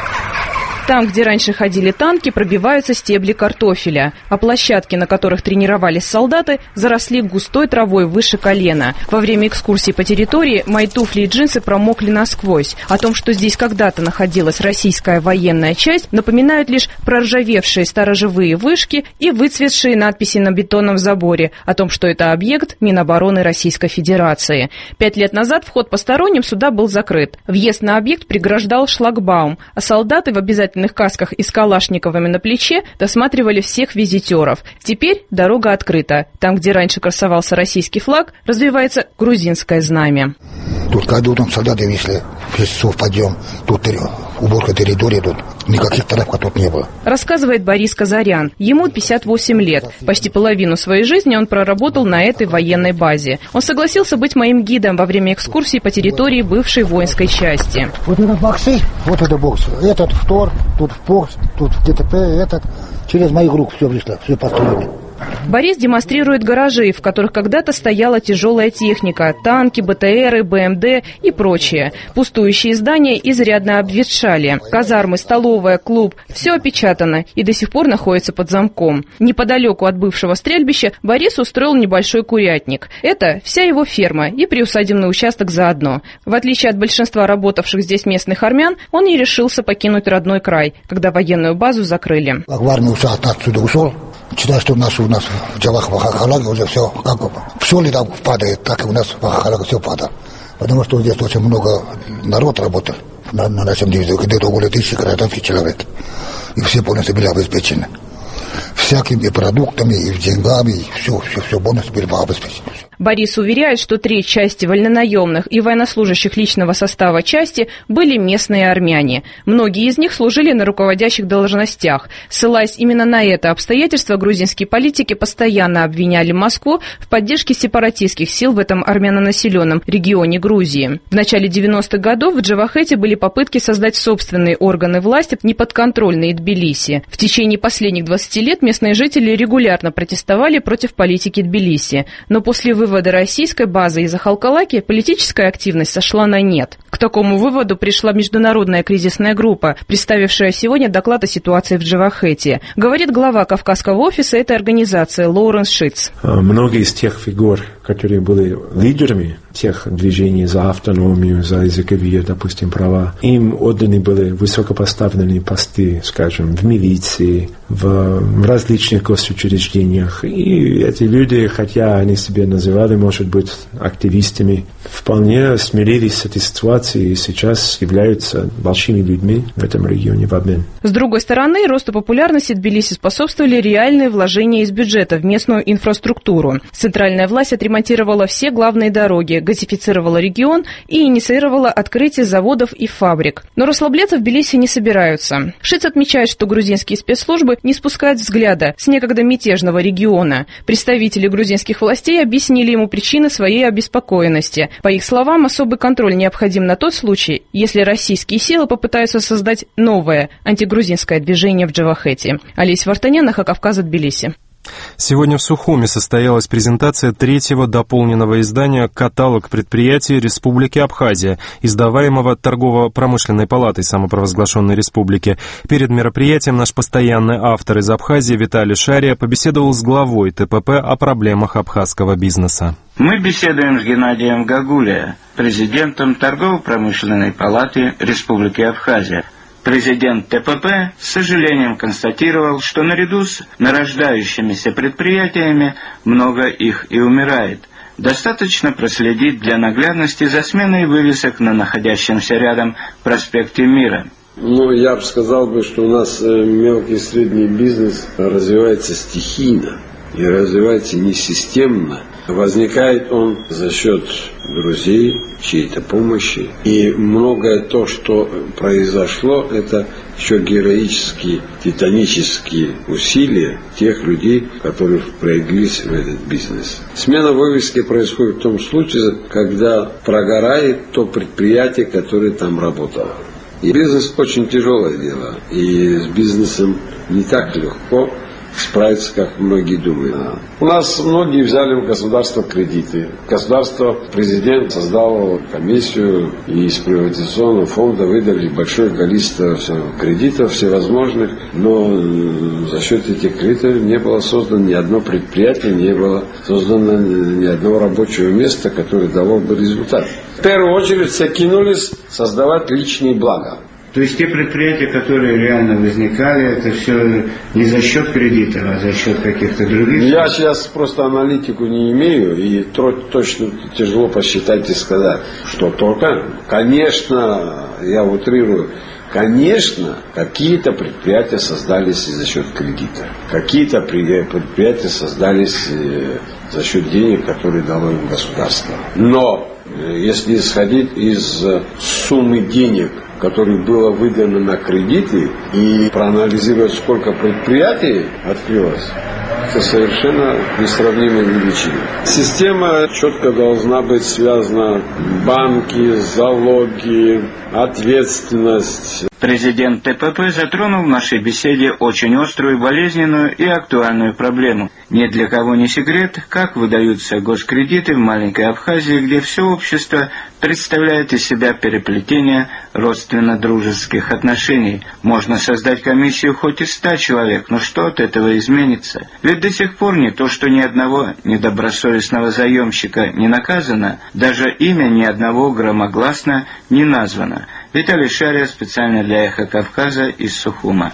Там, где раньше ходили танки, пробиваются стебли картофеля, а площадки, на которых тренировались солдаты, заросли густой травой выше колена. Во время экскурсии по территории мои туфли и джинсы промокли насквозь. О том, что здесь когда-то находилась российская военная часть, напоминают лишь проржавевшие сторожевые вышки и выцветшие надписи на бетонном заборе о том, что это объект Минобороны Российской Федерации. 5 лет назад вход посторонним сюда был закрыт. Въезд на объект преграждал шлагбаум, а солдаты в обязательном касках и с калашниковыми на плече досматривали всех визитеров. Теперь дорога открыта. Там, где раньше красовался российский флаг, развивается грузинское знамя. Тут когда утром солдаты вышли, в 6 часов подъем, тут уборка территории, тут никаких травок тут не было. Рассказывает Борис Казарян. Ему 58 лет. Почти половину своей жизни он проработал на этой военной базе. Он согласился быть моим гидом во время экскурсии по территории бывшей воинской части. Вот это боксы, вот это бокс. Этот втор, тут в бокс, тут в ДТП, этот. Через моих рук все вышло, все построено. Борис демонстрирует гаражи, в которых когда-то стояла тяжелая техника, танки, БТРы, БМД и прочее. Пустующие здания изрядно обветшали. Казармы, столовая, клуб – все опечатано и до сих пор находится под замком. Неподалеку от бывшего стрельбища Борис устроил небольшой курятник. Это вся его ферма и приусадебный участок заодно. В отличие от большинства работавших здесь местных армян, он не решился покинуть родной край, когда военную базу закрыли. В армию отсюда ушел. Считаю, что у нас в Джавах, в Ахалаке уже все, все ли там падает, так и у нас в Ахалаке все падает. Потому что здесь очень много народ работал на нашем дивизии, где-то около 1000 гражданских человек. И все полностью были обеспечены. Всякими продуктами, и деньгами, и все полностью были обеспечены. Борис уверяет, что треть части вольнонаемных и военнослужащих личного состава части были местные армяне. Многие из них служили на руководящих должностях. Ссылаясь именно на это обстоятельство, грузинские политики постоянно обвиняли Москву в поддержке сепаратистских сил в этом армянонаселенном регионе Грузии. В начале 90-х годов в Джавахете были попытки создать собственные органы власти, неподконтрольные Тбилиси. В течение последних 20 лет местные жители регулярно протестовали против политики Тбилиси. Но после вывода российской базы из Ахалкалаки политическая активность сошла на нет. К такому выводу пришла международная кризисная группа, представившая сегодня доклад о ситуации в Джавахете. Говорит глава Кавказского офиса этой организации Лоуренс Шитц. Многие из тех фигур, которые были лидерами тех движений за автономию, за языковые, допустим, права. Им отданы были высокопоставленные посты, скажем, в милиции, в различных госучреждениях. И эти люди, хотя они себя называли, может быть, активистами, вполне смирились с этой ситуацией и сейчас являются большими людьми в этом регионе в обмен. С другой стороны, росту популярности Тбилиси способствовали реальные вложения из бюджета в местную инфраструктуру. Центральная власть отремонтировала все главные дороги, газифицировала регион и инициировала открытие заводов и фабрик. Но расслабляться в Тбилиси не собираются. Шиц отмечает, что грузинские спецслужбы не спускают взгляда с некогда мятежного региона. Представители грузинских властей объяснили ему причины своей обеспокоенности. По их словам, особый контроль необходим на тот случай, если российские силы попытаются создать новое антигрузинское движение в Джавахете. Олеся Вартанян, Кавказ, Тбилиси. Сегодня в Сухуми состоялась презентация третьего дополненного издания «Каталог предприятий Республики Абхазия», издаваемого Торгово-промышленной палатой самопровозглашенной республики. Перед мероприятием наш постоянный автор из Абхазии Виталий Шария побеседовал с главой ТПП о проблемах абхазского бизнеса. Мы беседуем с Геннадием Гагулия, президентом Торгово-промышленной палаты Республики Абхазия. Президент ТПП с сожалением констатировал, что наряду с нарождающимися предприятиями много их и умирает. Достаточно проследить для наглядности за сменой вывесок на находящемся рядом проспекте Мира. Я бы сказал, что у нас мелкий и средний бизнес развивается стихийно и развивается не системно. Возникает он за счет друзей, чьей-то помощи. И многое то, что произошло, это еще героические, титанические усилия тех людей, которые впряглись в этот бизнес. Смена вывески происходит в том случае, когда прогорает то предприятие, которое там работало. И бизнес очень тяжелое дело. И с бизнесом не так легко справиться, как многие думают. У нас многие взяли в государство кредиты. Государство, президент создал комиссию, и из приватизационного фонда выдали большое количество кредитов всевозможных, но за счет этих кредитов не было создано ни одно предприятие, не было создано ни одного рабочего места, которое дало бы результат. В первую очередь все кинулись создавать личные блага. То есть те предприятия, которые реально возникали, это все не за счет кредитов, а за счет каких-то других? Я сейчас просто аналитику не имею, и точно тяжело посчитать и сказать, что только. Конечно, я утрирую, конечно, какие-то предприятия создались за счет кредита. Какие-то предприятия создались за счет денег, которые дало им государство. Но если исходить из суммы денег, которое было выдано на кредиты, и проанализировать, сколько предприятий открылось, это совершенно несравнимая величина. Система четко должна быть связана: банки, залоги, ответственность. Президент ТПП затронул в нашей беседе очень острую, болезненную и актуальную проблему. Ни для кого не секрет, как выдаются госкредиты в маленькой Абхазии, где все общество представляет из себя переплетение родственно-дружеских отношений. Можно создать комиссию хоть из 100 человек, но что от этого изменится? Ведь до сих пор не то, что ни одного недобросовестного заемщика не наказано, даже имя ни одного громогласно не названо. Виталий Шария специально для «Эхо Кавказа» из Сухума.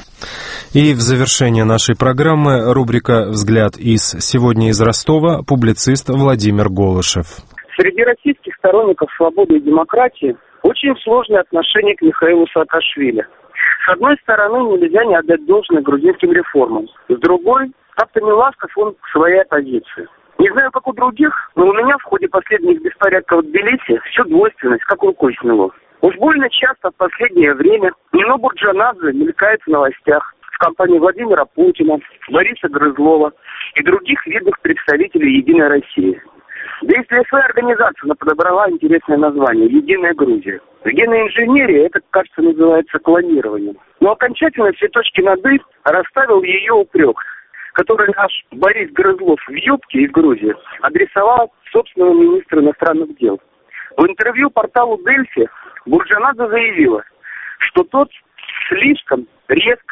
И в завершение нашей программы рубрика «Взгляд сегодня из Ростова» публицист Владимир Голышев. Среди российских сторонников свободы и демократии очень сложное отношение к Михаилу Саакашвили. С одной стороны, нельзя не отдать должное грузинским реформам. С другой, как-то не ласков он к своей оппозиции. Не знаю, как у других, но у меня в ходе последних беспорядков в Тбилиси всю двойственность как рукой сняло. Уж больно часто в последнее время Нино Бурджанадзе мелькает в новостях в компании Владимира Путина, Бориса Грызлова и других видных представителей «Единой России». Да и для своей организации она подобрала интересное название «Единая Грузия». В генной инженерии это, кажется, называется клонированием. Но окончательно все точки над «и» расставил ее упрек, который наш Борис Грызлов в юбке из Грузии адресовал собственному министру иностранных дел. В интервью порталу «Дельфи» Бурджанадзе заявила, что тот слишком резко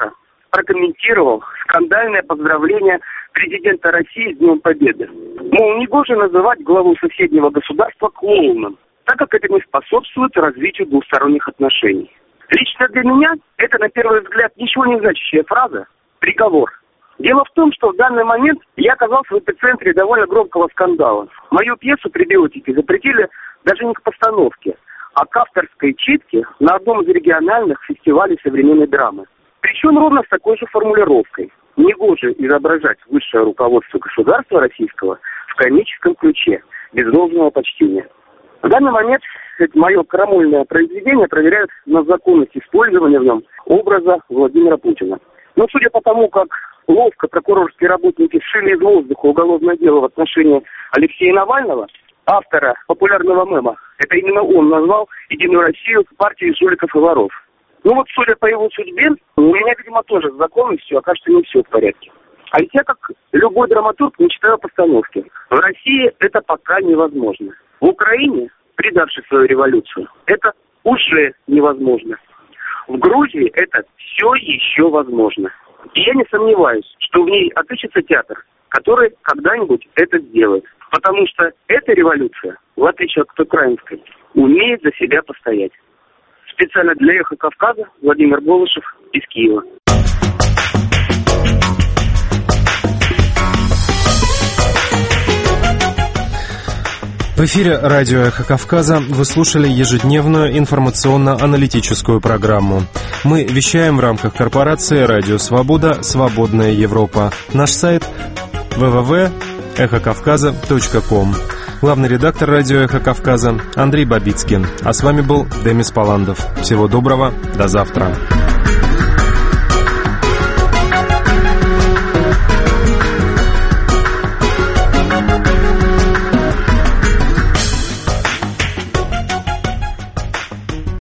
прокомментировал скандальное поздравление президента России с Днем Победы. Мол, негоже называть главу соседнего государства клоуном, так как это не способствует развитию двусторонних отношений. Лично для меня это, на первый взгляд, ничего не значащая фраза «приговор». Дело в том, что в данный момент я оказался в эпицентре довольно громкого скандала. Мою пьесу «Прибиотики» запретили даже не к постановке, а к авторской читке на одном из региональных фестивалей современной драмы. Причем ровно с такой же формулировкой. Негоже изображать высшее руководство государства российского в комическом ключе, без должного почтения. В данный момент мое крамольное произведение проверяют на законность использования в нем образа Владимира Путина. Но судя по тому, как ловко прокурорские работники сшили из воздуха уголовное дело в отношении Алексея Навального, автора популярного мема, это именно он назвал «Единую Россию» партией жуликов и воров. Ну вот, судя по его судьбе, у меня, видимо, тоже с законностью окажется не все в порядке. А ведь я, как любой драматург, не читаю постановки. В России это пока невозможно. В Украине, предавшей свою революцию, это уже невозможно. В Грузии это все еще возможно. И я не сомневаюсь, что в ней отыщется театр, который когда-нибудь это сделает. Потому что эта революция, в отличие от украинской, умеет за себя постоять. Специально для «Эхо Кавказа» Владимир Голышев из Киева. В эфире радио «Эхо Кавказа» вы слушали ежедневную информационно-аналитическую программу. Мы вещаем в рамках корпорации «Радио Свобода. Свободная Европа». Наш сайт www.эхокавказа.ком. Главный редактор радио «Эхо Кавказа» Андрей Бабицкин. А с вами был Демис Паландов. Всего доброго, до завтра.